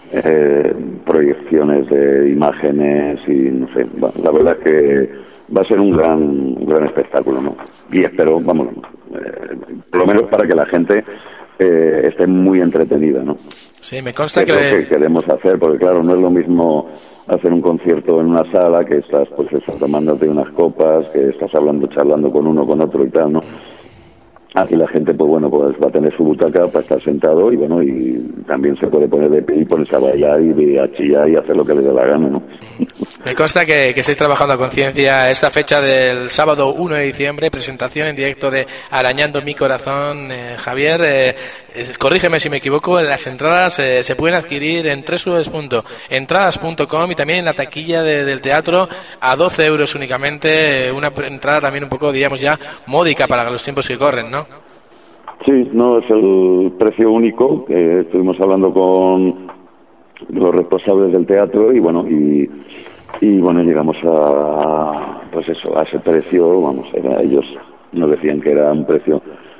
eh, proyecciones de imágenes y no sé, la verdad es que va a ser un gran un gran espectáculo, ¿no? Y espero, vamos, eh, por lo menos para que la gente eh, esté muy entretenida, ¿no? Sí, me consta es que... lo que queremos hacer, porque claro, no es lo mismo hacer un concierto en una sala que estás, pues estás tomándote unas copas, que estás hablando, charlando con uno, con otro y tal, ¿no? Aquí la gente, pues bueno, pues va a tener su butaca para estar sentado y bueno, y también se puede poner de pie y ponerse a bailar y a chillar y hacer lo que le dé la gana, ¿no? Me consta que, que estáis trabajando a conciencia esta fecha del sábado uno de diciembre, presentación en directo de Arañando mi Corazón. Eh, Javier, eh, corrígeme si me equivoco, las entradas eh, se pueden adquirir en doble u doble u doble u punto entradas punto com y también en la taquilla de, del teatro a doce euros únicamente, una entrada también un poco, diríamos ya, módica para los tiempos que corren, ¿no? Sí, no, es el precio único, que estuvimos hablando con los responsables del teatro y bueno, y, y bueno, llegamos a, pues eso, a ese precio, vamos, era, ellos nos decían que era un precio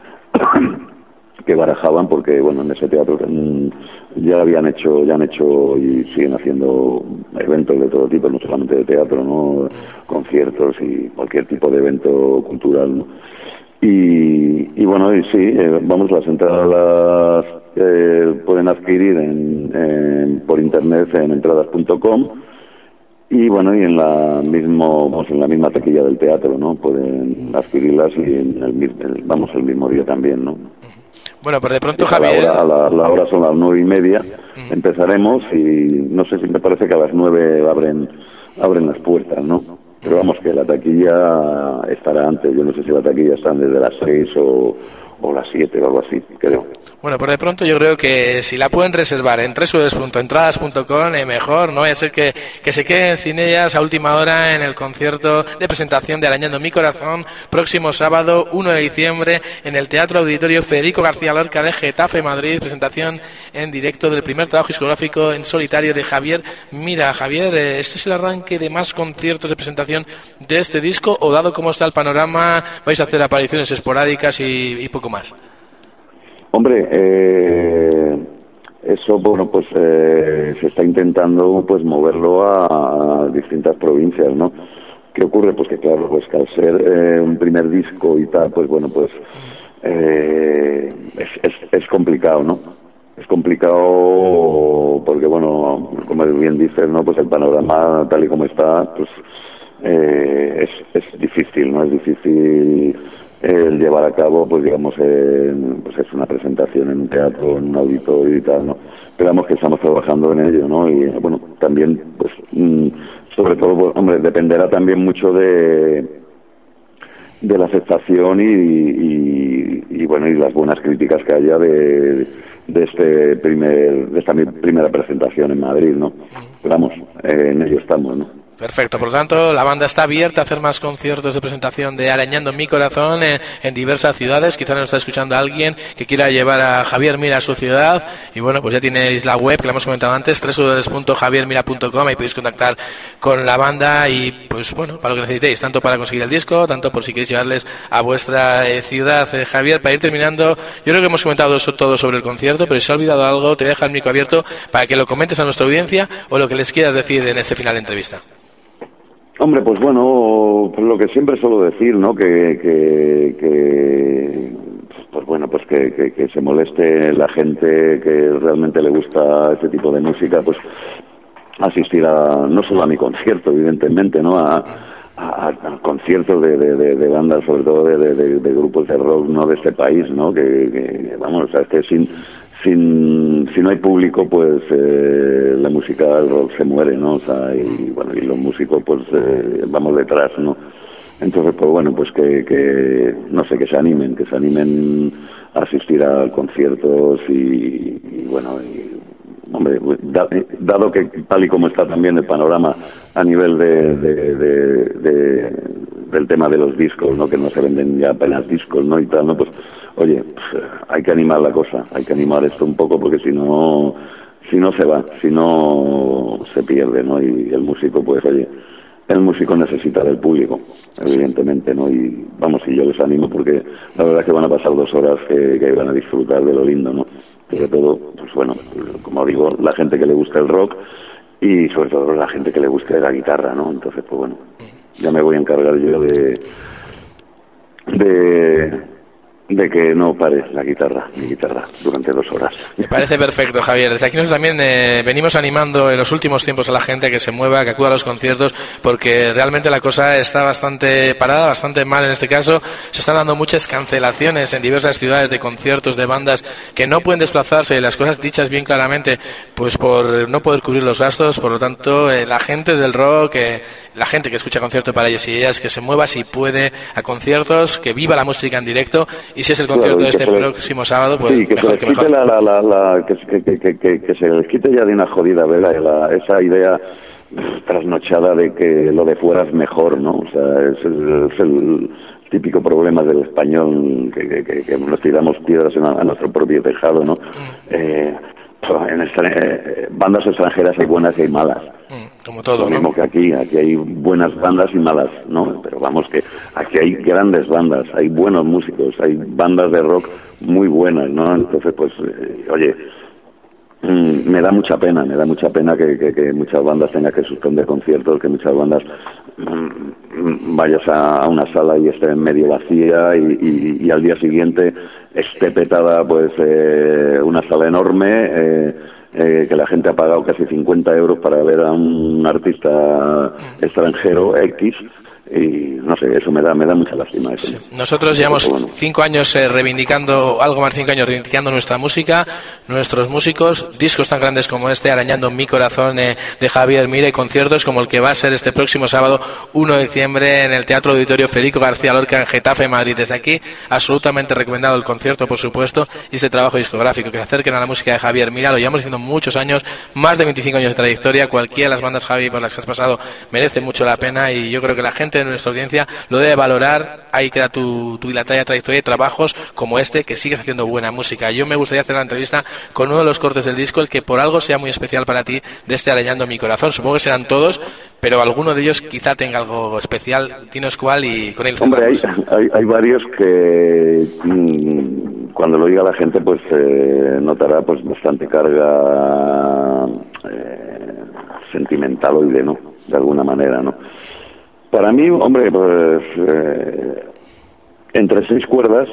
que barajaban porque bueno, en ese teatro mmm, ya habían hecho, ya han hecho y siguen haciendo eventos de todo tipo, no solamente de teatro, ¿no? Conciertos y cualquier tipo de evento cultural, ¿no? Y, y bueno, y sí, eh, vamos, las entradas las eh, pueden adquirir en, en, por internet en entradas punto com y bueno, y en la mismo, vamos, en la misma taquilla del teatro, ¿no? Pueden adquirirlas y en el, el vamos, el mismo día también, ¿no? Bueno, pues de pronto, a Javier... La hora, la, la hora son las nueve y media, uh-huh. Empezaremos y no sé si me parece que a las nueve abren, abren las puertas, ¿no? Pero vamos, que la taquilla estará antes. Yo no sé si la taquilla está desde las seis o, o las siete o algo así, creo. Bueno, por de pronto yo creo que si la pueden reservar en doble u doble u doble u punto entradas punto com, eh, mejor, no vaya a ser que, que se queden sin ellas a última hora en el concierto de presentación de Arañando mi Corazón, próximo sábado uno de diciembre en el Teatro Auditorio Federico García Lorca de Getafe, Madrid, presentación en directo del primer trabajo discográfico en solitario de Javier Mira. Javier, eh, ¿este es el arranque de más conciertos de presentación de este disco o dado cómo está el panorama vais a hacer apariciones esporádicas y, y poco más? Hombre, eh, eso, bueno, pues eh, se está intentando pues moverlo a, a distintas provincias, ¿no? ¿Qué ocurre? Pues que claro, pues que al ser eh, un primer disco y tal, pues bueno, pues eh, es, es, es complicado, ¿no? Es complicado porque, bueno, como bien dices, ¿no? Pues el panorama tal y como está, pues eh, es, es difícil, ¿no? Es difícil el llevar a cabo, pues digamos, en, pues es una presentación en un teatro, en un auditorio y tal, ¿no? Pero vamos que estamos trabajando en ello, ¿no? Y bueno, también, pues, mm, sobre todo, pues, hombre, dependerá también mucho de de la aceptación y, y, y bueno, y las buenas críticas que haya de, de este primer de esta primera presentación en Madrid, ¿no? Pero vamos, eh, en ello estamos, ¿no? Perfecto, por lo tanto, la banda está abierta a hacer más conciertos de presentación de Arañando mi Corazón en, en diversas ciudades. Quizás nos está escuchando alguien que quiera llevar a Javier Mira a su ciudad. Y bueno, pues ya tenéis la web que la hemos comentado antes, doble u doble u doble u punto javier mira punto com. Ahí podéis contactar con la banda y, pues bueno, para lo que necesitéis, tanto para conseguir el disco, tanto por si queréis llevarles a vuestra eh, ciudad. Eh, Javier, para ir terminando, yo creo que hemos comentado eso, todo sobre el concierto, pero si se ha olvidado algo, te voy a dejar el micro abierto para que lo comentes a nuestra audiencia o lo que les quieras decir en este final de entrevista. Hombre, pues bueno, pues lo que siempre suelo decir, ¿no? Que, que, que pues bueno, pues que, que, que se moleste la gente que realmente le gusta este tipo de música, pues asistir a, no solo a mi concierto, evidentemente, ¿no? A, a, a conciertos de, de, de, de bandas, sobre todo de, de, de, de grupos de rock, ¿no? De este país, ¿no? Que, que vamos, o sea, es que sin... Sin, si no hay público, pues eh, la música del rock se muere, ¿no? O sea, y bueno, y los músicos, pues eh, vamos detrás, ¿no? Entonces, pues bueno, pues que, que, no sé, que se animen, que se animen a asistir a conciertos y, y bueno, y, hombre, da, dado que tal y como está también el panorama a nivel de, de, de, de, del tema de los discos, ¿no? Que no se venden ya apenas discos, ¿no? Y tal, ¿no? Pues, oye, pues, hay que animar la cosa, hay que animar esto un poco porque si no, si no se va, si no se pierde, ¿no? Y el músico, pues, oye, el músico necesita del público, evidentemente, ¿no? Y vamos, y yo les animo porque la verdad es que van a pasar dos horas que, que van a disfrutar de lo lindo, ¿no? Sobre todo, pues bueno, como digo, la gente que le gusta el rock y sobre todo la gente que le guste la guitarra, ¿no? Entonces, pues bueno, ya me voy a encargar yo de... de de que no pare la guitarra, mi guitarra, durante dos horas. Me parece perfecto, Javier. Desde aquí nosotros también eh, venimos animando en los últimos tiempos a la gente a que se mueva, que acuda a los conciertos, porque realmente la cosa está bastante parada, bastante mal en este caso. Se están dando muchas cancelaciones en diversas ciudades de conciertos, de bandas que no pueden desplazarse, y las cosas dichas bien claramente, pues por no poder cubrir los gastos. Por lo tanto, eh, la gente del rock, eh, la gente que escucha conciertos para ellos y ellas, que se mueva si puede a conciertos, que viva la música en directo. Y si es el concierto claro, de este próximo le... sábado, pues sí, que mejor se que quite mejor. La, la, la, la, que, que, que, que, que se les quite ya de una jodida vela la, esa idea trasnochada de que lo de fuera es mejor, ¿no? O sea, es el, es el típico problema del español, que, que, que, que nos tiramos piedras en a, a nuestro propio tejado, ¿no? Mm. Eh, en extra, eh, bandas extranjeras hay buenas y hay malas. Mm, como todo, Lo mismo ¿no? que aquí, aquí hay buenas bandas y malas, ¿no? Pero vamos que aquí hay grandes bandas, hay buenos músicos, hay bandas de rock muy buenas, ¿no? Entonces, pues, eh, oye, mmm, me da mucha pena, me da mucha pena que, que, que muchas bandas tengan que suspender conciertos, que muchas bandas mmm, vayas a, a una sala y esté medio vacía y, y, y al día siguiente esté petada, pues, eh, una sala enorme, eh, Eh, que la gente ha pagado casi cincuenta euros para ver a un artista extranjero X y no sé, eso me da me da mucha lástima eso. Sí. Nosotros llevamos bueno. cinco años eh, reivindicando, algo más de cinco años reivindicando nuestra música, nuestros músicos, discos tan grandes como este, Arañando mi Corazón, eh, de Javier Mira, y conciertos como el que va a ser este próximo sábado uno de diciembre en el Teatro Auditorio Federico García Lorca en Getafe, Madrid. Desde aquí, absolutamente recomendado el concierto, por supuesto, y este trabajo discográfico, que se acerquen a la música de Javier Mira. Lo llevamos haciendo muchos años, más de veinticinco años de trayectoria. Cualquiera de las bandas, Javi, por las que has pasado merece mucho la pena, y yo creo que la gente de nuestra audiencia lo debe valorar. Ahí queda tu, tu dilatada trayectoria y trabajos como este, que sigues haciendo buena música. Yo me gustaría hacer la entrevista con uno de los cortes del disco, el que por algo sea muy especial para ti, de este Arañando mi Corazón. Supongo que serán todos, pero alguno de ellos quizá tenga algo especial. Dinos cuál y con él Hombre, hay, hay, hay varios que mmm, cuando lo diga la gente, pues eh, notará pues bastante carga eh, sentimentaloide, ¿no? De alguna manera, ¿no? Para mí, hombre, pues eh, Entre seis cuerdas,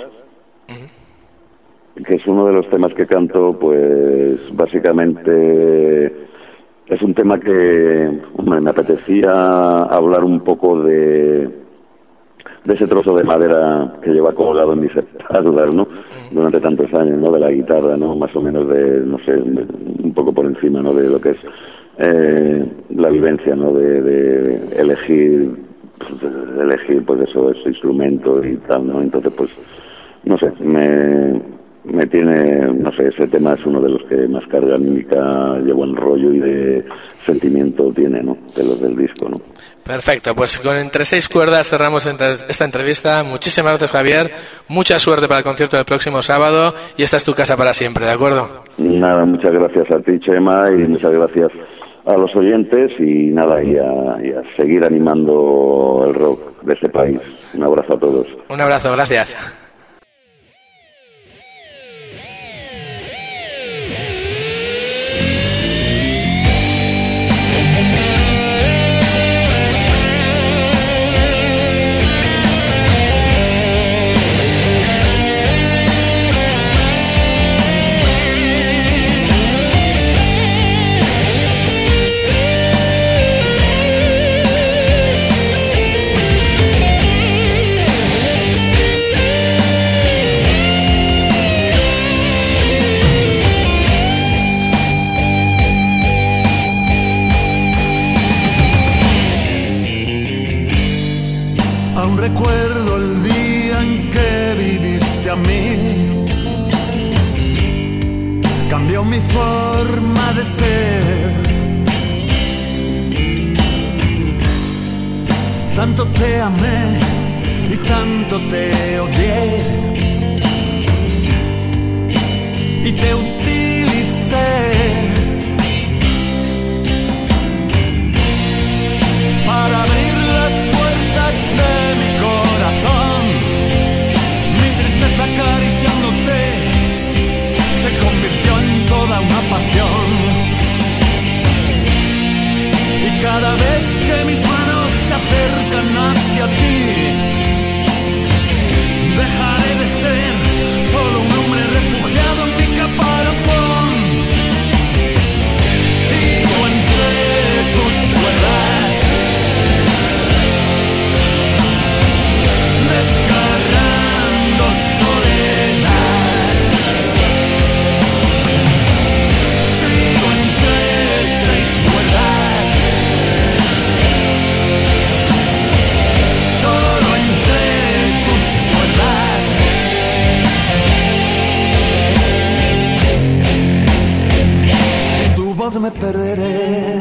uh-huh. que es uno de los temas que canto, pues básicamente es un tema que, hombre, me apetecía hablar un poco de, de ese trozo de madera que lleva colgado en mis espaldas, ¿no? Durante tantos años, ¿no? De la guitarra, ¿no? Más o menos de, no sé, de, un poco por encima, ¿no? De lo que es eh, la vivencia, ¿no? De, de elegir, pues, de elegir, pues eso, ese instrumento y tal, ¿no? Entonces, pues, no sé, me... me tiene, no sé, ese tema es uno de los que más carga anímica, de buen rollo y de sentimiento tiene, ¿no? De los del disco, ¿no? Perfecto, pues con Entre Seis Cuerdas cerramos esta entrevista. Muchísimas gracias, Javier. Mucha suerte para el concierto del próximo sábado y esta es tu casa para siempre, ¿de acuerdo? Nada, muchas gracias a ti, Chema, y muchas gracias a los oyentes y nada, y a, y a seguir animando el rock de este país. Un abrazo a todos. Un abrazo, gracias. Recuerdo el día en que viniste a mí, cambió mi forma de ser. Tanto te amé y tanto te odié y te utilicé para abrir las puertas de mi corazón. Mi tristeza acariciándote se convirtió en toda una pasión. Y cada vez que mis manos se acercan hacia ti, dejaré de ser solo un hombre refugiado en mi caparazón. Sigo entre tus cuerdas, desgarrando soledad. Sigo entre seis cuerdas, solo entre tus cuerdas. Sin tu voz me perderé.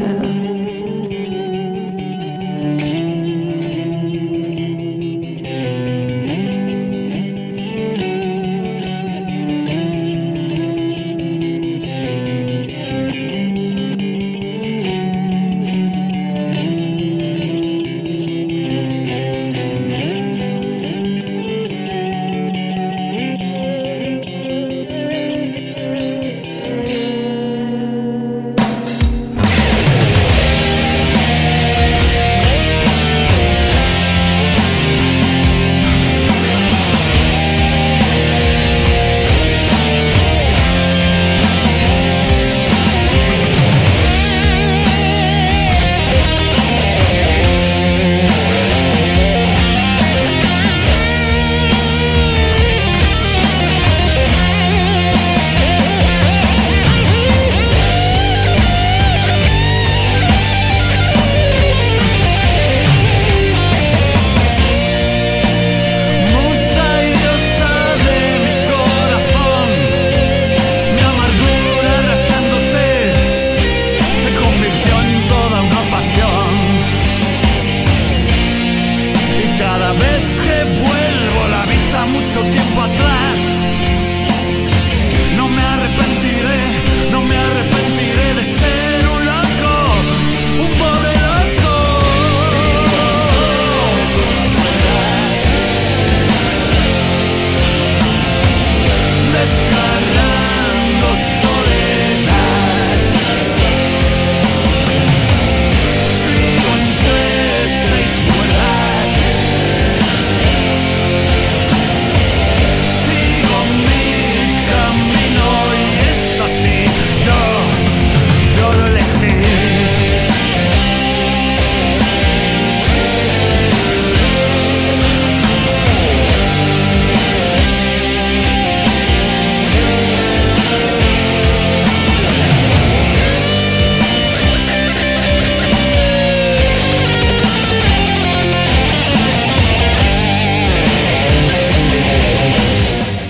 Sigo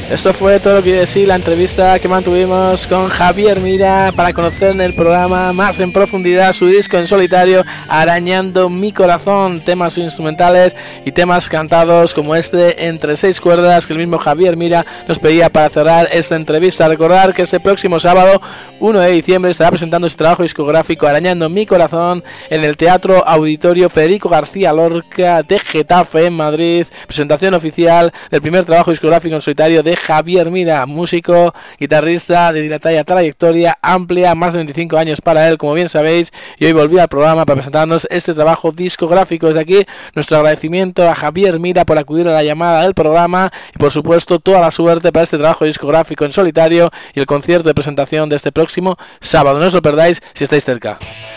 Esto fue todo lo que decía la entrevista que mantuvimos con Javier Mira para conocer en el programa más en profundidad su disco en solitario Arañando mi corazón, temas instrumentales y temas cantados como este Entre seis cuerdas que el mismo Javier Mira nos pedía para cerrar esta entrevista. Recordar que este próximo sábado uno de diciembre estará presentando su trabajo discográfico Arañando mi corazón en el Teatro Auditorio Federico García Lorca de Getafe en Madrid, presentación oficial del primer trabajo discográfico en solitario de Javier Mira, músico, guitarrista de dilatada trayectoria amplia, más de veinticinco años para él, como bien sabéis, y hoy volví al programa para presentarnos este trabajo discográfico. Desde aquí, nuestro agradecimiento a Javier Mira por acudir a la llamada del programa y, por supuesto, toda la suerte para este trabajo discográfico en solitario y el concierto de presentación de este próximo sábado. No os lo perdáis si estáis cerca.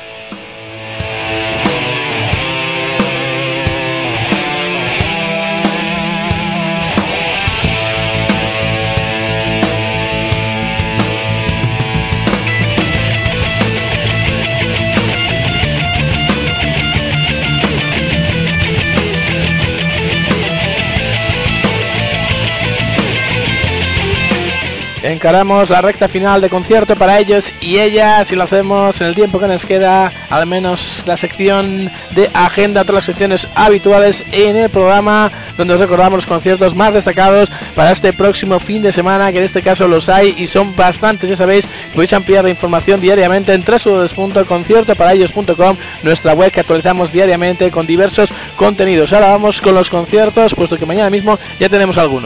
Encaramos la recta final de concierto para ellos y ellas y lo hacemos en el tiempo que nos queda, al menos la sección de agenda, todas las secciones habituales en el programa donde os recordamos los conciertos más destacados para este próximo fin de semana, que en este caso los hay y son bastantes. Ya sabéis, podéis ampliar la información diariamente en doble u doble u doble u punto concierto para ellos punto com, nuestra web que actualizamos diariamente con diversos contenidos. Ahora vamos con los conciertos, puesto que mañana mismo ya tenemos alguno.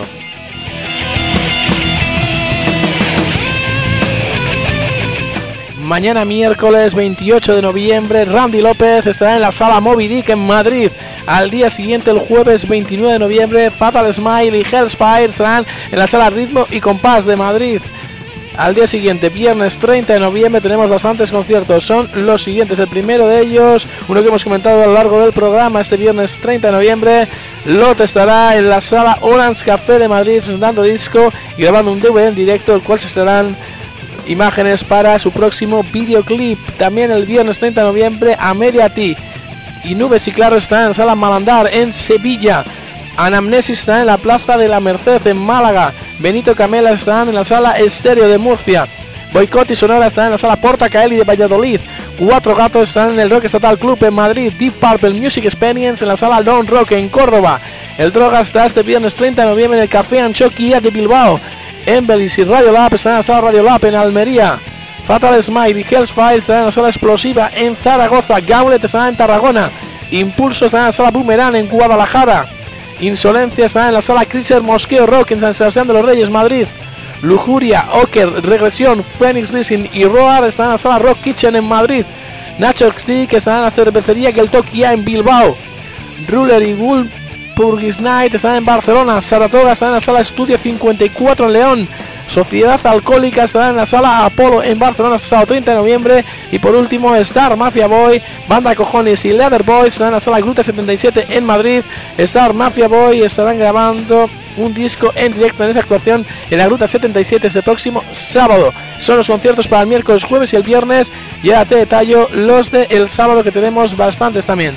Mañana miércoles veintiocho de noviembre, Randy López estará en la sala Moby Dick en Madrid. Al día siguiente, el jueves veintinueve de noviembre, Fatal Smile y Hellfire estarán en la sala Ritmo y Compás de Madrid. Al día siguiente, viernes treinta de noviembre, tenemos bastantes conciertos. Son los siguientes. El primero de ellos, uno que hemos comentado a lo largo del programa, este viernes treinta de noviembre, Lot estará en la sala Orange Café de Madrid presentando disco y grabando un D V D en directo, el cual se estarán imágenes para su próximo videoclip. También el viernes treinta de noviembre, Amelia T y Nubes y Claros están en la sala Malandar en Sevilla. Anamnesis está en la Plaza de la Merced en Málaga. Benito Camela están en la sala Estéreo de Murcia. Boicot y Sonora están en la sala Porta Caeli de Valladolid. Cuatro Gatos están en el Rock Estatal Club en Madrid. Deep Purple Music Experience en la sala Don Rock en Córdoba. El Droga está este viernes treinta de noviembre en el Café Anchoquia de Bilbao. Embelis y Radio Lab están en la sala Radio Lab en Almería. Fatal Smile y Hellfire están en la sala Explosiva en Zaragoza. Gauntlet estará en Tarragona. Impulso está en la sala Boomerang en Guadalajara. Insolencia está en la sala Chrysler Mosqueo Rock en San Sebastián de los Reyes, Madrid. Lujuria, Oker, Regresión, Phoenix Rising y Roar están en la sala Rock Kitchen en Madrid. Nacho Stick está en la cervecería Geltokia en Bilbao. Ruler y Bull Purgis Night están en Barcelona. Saratoga está en la sala Estudio cincuenta y cuatro en León. Sociedad Alcohólica estará en la sala Apolo en Barcelona hasta sábado treinta de noviembre. Y por último, Star Mafia Boy, Banda Cojones y Leather Boys estarán en la sala Gruta setenta y siete en Madrid. Star Mafia Boy estarán grabando un disco en directo en esa actuación en la Gruta setenta y siete este próximo sábado. Son los conciertos para el miércoles, jueves y el viernes. Y ahora te detallo los de el sábado, que tenemos bastantes también.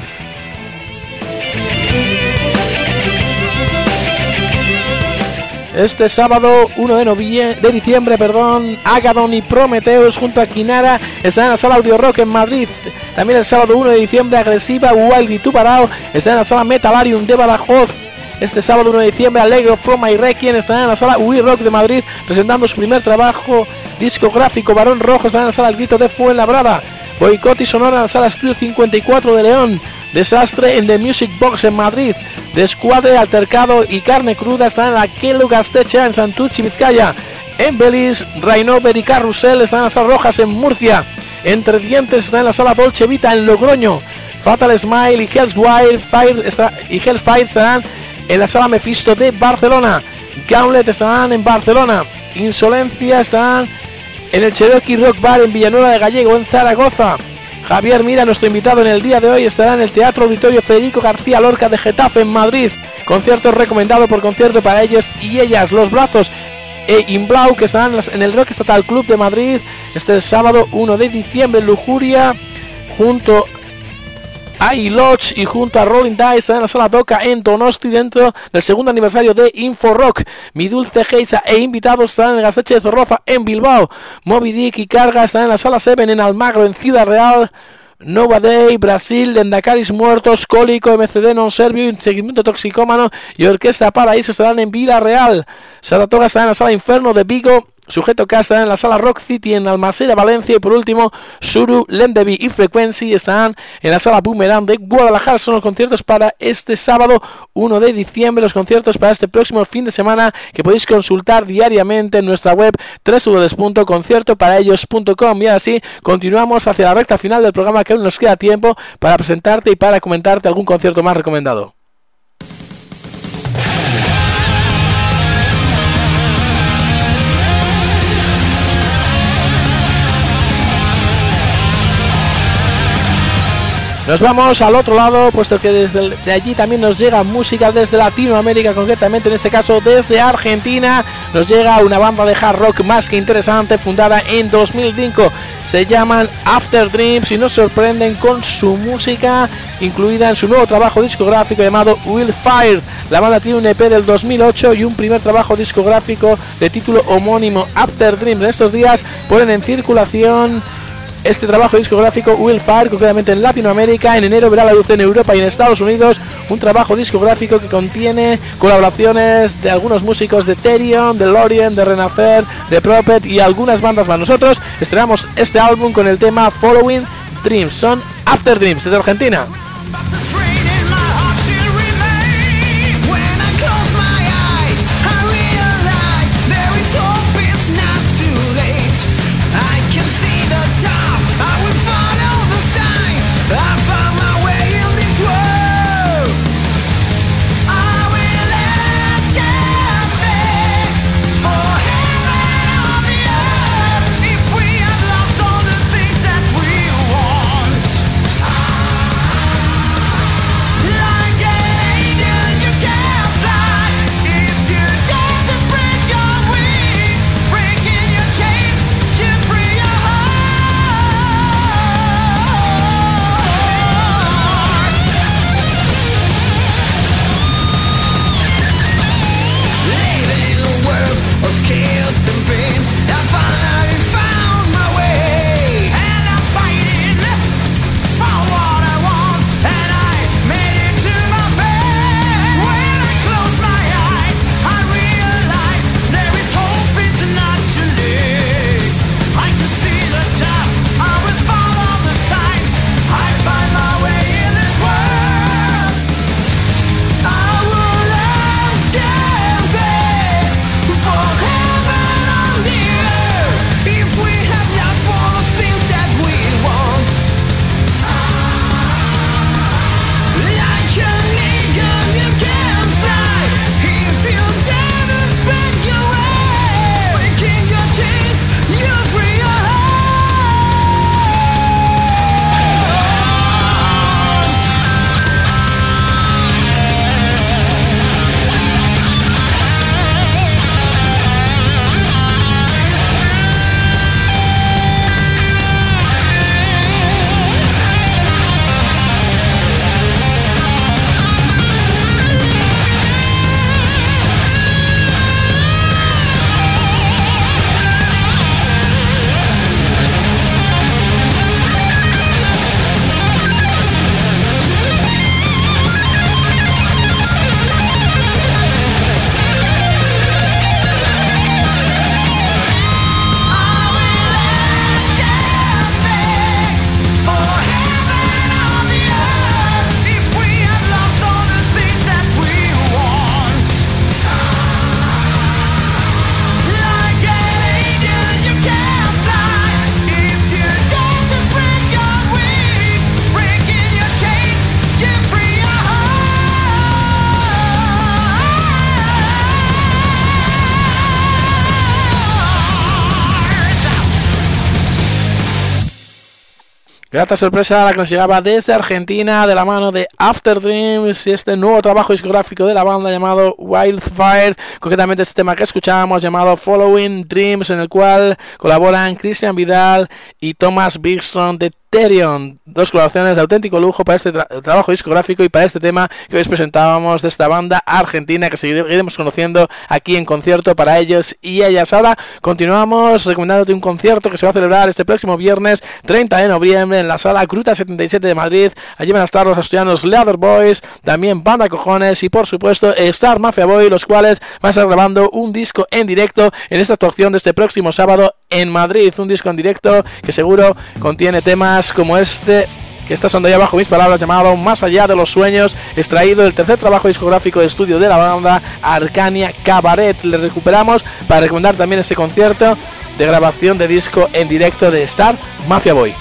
Este sábado uno de, novie- de diciembre, perdón, Agadon y Prometheus junto a Kinara están en la sala Audio Rock en Madrid. También el sábado uno de diciembre, Agresiva, Wild y Tubarao están en la sala Metalarium de Badajoz. Este sábado uno de diciembre, Allegro, From My Requiem están en la sala We Rock de Madrid presentando su primer trabajo discográfico. Barón Rojo están en la sala El Grito de Fuenlabrada. Boicot y Sonora en la sala Estudio cincuenta y cuatro de León. Desastre en The Music Box en Madrid. Descuadre, Altercado y Carne Cruda están en la Kelo Gastecha en Santurchi, Vizcaya. En Belis, Rainover y Carrusel están en las salas Rojas en Murcia. Entre Dientes está en la sala Dolce Vita en Logroño. Fatal Smile y Hellfire Fire está, y Hellfire estarán en la sala Mephisto de Barcelona. Gauntlet estarán en Barcelona. Insolencia estarán en el Cherokee Rock Bar en Villanueva de Gallego en Zaragoza. Javier Mira, nuestro invitado en el día de hoy, estará en el Teatro Auditorio Federico García Lorca de Getafe en Madrid. Concierto recomendado por concierto para ellos y ellas. Los Brazos e Inblau, que estarán en el Rock Estatal Club de Madrid este sábado uno de diciembre. Lujuria junto I Lodge y junto a Rolling Dice en la sala Toca en Donosti dentro del segundo aniversario de Inforock. Mi Dulce Geisa e invitados están en el Gasteche de Zorroza en Bilbao. Moby Dick y Carga están en la sala Seven en Almagro en Ciudad Real. Nova Day, Brasil, Lendacaris Muertos, Cólico, M C D Non Servio, Seguimiento Toxicómano y Orquesta Paraíso estarán en Vila Real. Saratoga estará en la sala Inferno de Vigo. Sujeto K estará en la sala Rock City en Almasera, Valencia. Y por último, Suru, Lendevi y Frequency estarán en la sala Boomerang de Guadalajara. Son los conciertos para este sábado uno de diciembre. Los conciertos para este próximo fin de semana que podéis consultar diariamente en nuestra web doble u doble u doble u punto concierto para ellos punto com. Y así continuamos hacia la recta final del programa, que aún nos queda tiempo para presentarte y para comentarte algún concierto más recomendado. Nos vamos al otro lado, puesto que desde el, de allí también nos llega música desde Latinoamérica, concretamente en este caso desde Argentina. Nos llega una banda de hard rock más que interesante, fundada en dos mil cinco. Se llaman After Dreams y nos sorprenden con su música, incluida en su nuevo trabajo discográfico llamado Will Fire. La banda tiene un E P del dos mil ocho y un primer trabajo discográfico de título homónimo, After Dreams. En estos días ponen en circulación este trabajo discográfico Will Fire, concretamente en Latinoamérica. En enero verá la luz en Europa y en Estados Unidos, un trabajo discográfico que contiene colaboraciones de algunos músicos de Therion, de Lorien, de Renacer, de Prophet y algunas bandas más. Nosotros estrenamos este álbum con el tema Following Dreams. Son After Dreams desde Argentina. Grata sorpresa la que nos llegaba desde Argentina de la mano de After Dreams y este nuevo trabajo discográfico de la banda llamado Wildfire, concretamente este tema que escuchábamos llamado Following Dreams, en el cual colaboran Cristian Vidal y Thomas Bigson de Criterion, dos colaboraciones de auténtico lujo para este tra trabajo discográfico y para este tema que hoy presentábamos de esta banda argentina que seguiremos conociendo aquí en concierto para ellos y ellas. Ahora continuamos recomendándote un concierto que se va a celebrar este próximo viernes treinta de noviembre en la sala Gruta setenta y siete de Madrid. Allí van a estar los asturianos Leather Boys, también Banda Cojones y por supuesto Star Mafia Boy, los cuales van a estar grabando un disco en directo en esta actuación de este próximo sábado en Madrid. Un disco en directo que seguro contiene temas como este que está sonando ya bajo mis palabras, llamado Más allá de los sueños, extraído del tercer trabajo discográfico de estudio de la banda, Arcania Cabaret. Le recuperamos para recomendar también este concierto de grabación de disco en directo de Star Mafia Boy.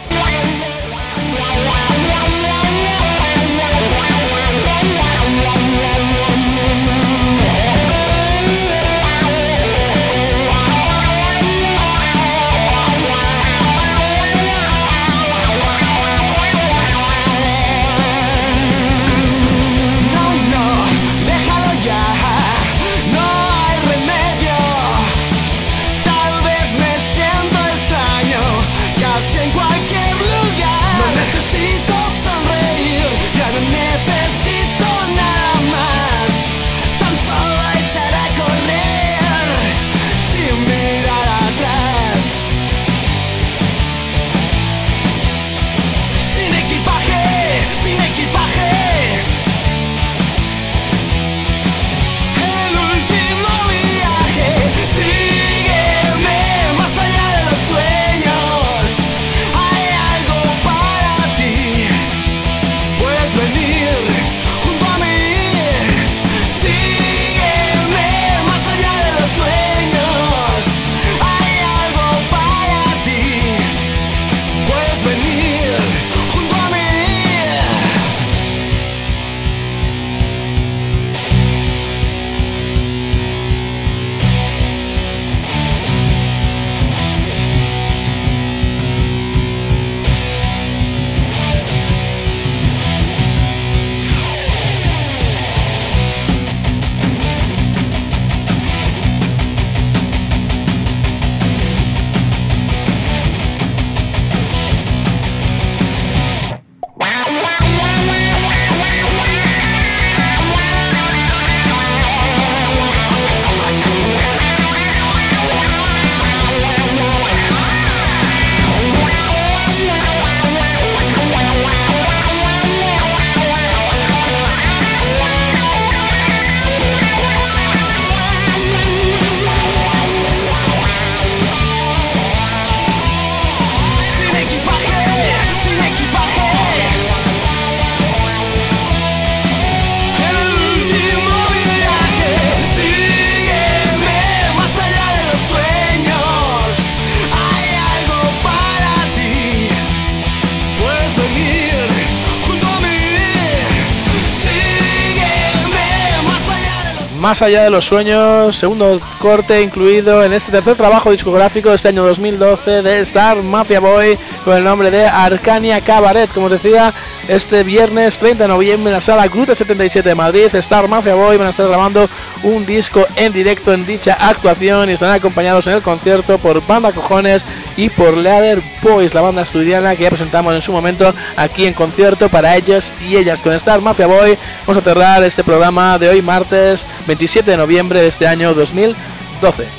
Más allá de los sueños, segundo corte incluido en este tercer trabajo discográfico de este año dos mil doce de Star Mafia Boy con el nombre de Arcania Cabaret. Como decía, este viernes treinta de noviembre en la sala Gruta setenta y siete de Madrid, Star Mafia Boy van a estar grabando un disco en directo en dicha actuación y estarán acompañados en el concierto por Banda Cojones y por Leather Boys, la banda asturiana que ya presentamos en su momento aquí en concierto para ellos y ellas. Con Star Mafia Boy vamos a cerrar este programa de hoy, martes veintisiete de noviembre de este año dos mil doce.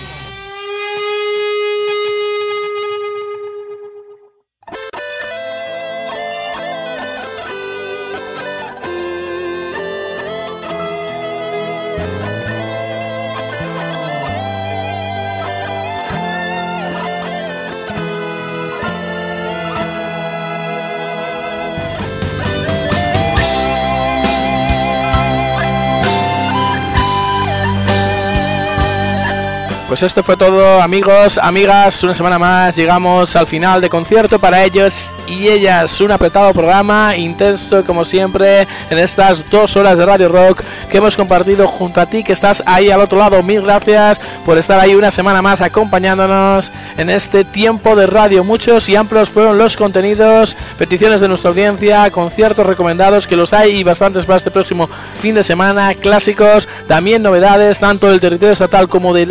Pues esto fue todo, amigos, amigas, una semana más llegamos al final de concierto para ellos y ellas, un apretado programa, intenso como siempre en estas dos horas de Radio Rock que hemos compartido junto a ti que estás ahí al otro lado. Mil gracias por estar ahí una semana más acompañándonos en este tiempo de radio. Muchos y amplios fueron los contenidos, peticiones de nuestra audiencia, conciertos recomendados que los hay y bastantes para este próximo fin de semana, clásicos, también novedades tanto del territorio estatal como de Latinoamérica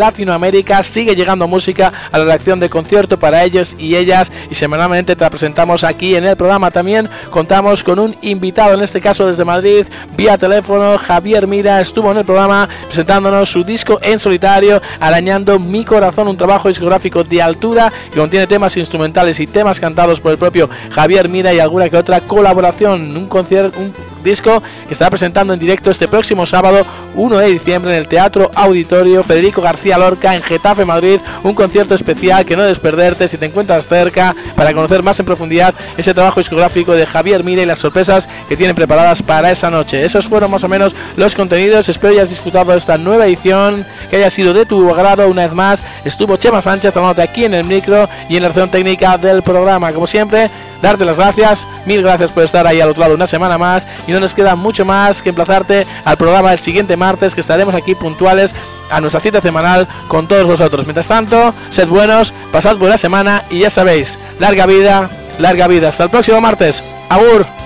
América. Sigue llegando música a la redacción de Concierto para ellos y ellas, y semanalmente te la presentamos aquí en el programa. También contamos con un invitado, en este caso desde Madrid, vía teléfono. Javier Mira estuvo en el programa presentándonos su disco en solitario, Arañando mi corazón, un trabajo discográfico de altura que contiene temas instrumentales y temas cantados por el propio Javier Mira y alguna que otra colaboración. Un concierto, un disco que estará presentando en directo este próximo sábado uno de diciembre en el Teatro Auditorio Federico García Lorca en Getafe, Madrid. Un concierto especial que no debes perderte si te encuentras cerca, para conocer más en profundidad ese trabajo discográfico de Javier Mira y las sorpresas que tienen preparadas para esa noche. Esos fueron más o menos los contenidos. Espero que hayas disfrutado de esta nueva edición, que haya sido de tu agrado. Una vez más estuvo Chema Sánchez tomándote aquí en el micro y en la acción técnica del programa. Como siempre, darte las gracias, mil gracias por estar ahí al otro lado una semana más, y no nos queda mucho más que emplazarte al programa del siguiente martes, que estaremos aquí puntuales a nuestra cita semanal con todos vosotros. Mientras tanto, sed buenos, pasad buena semana y ya sabéis, larga vida, larga vida. Hasta el próximo martes. Agur.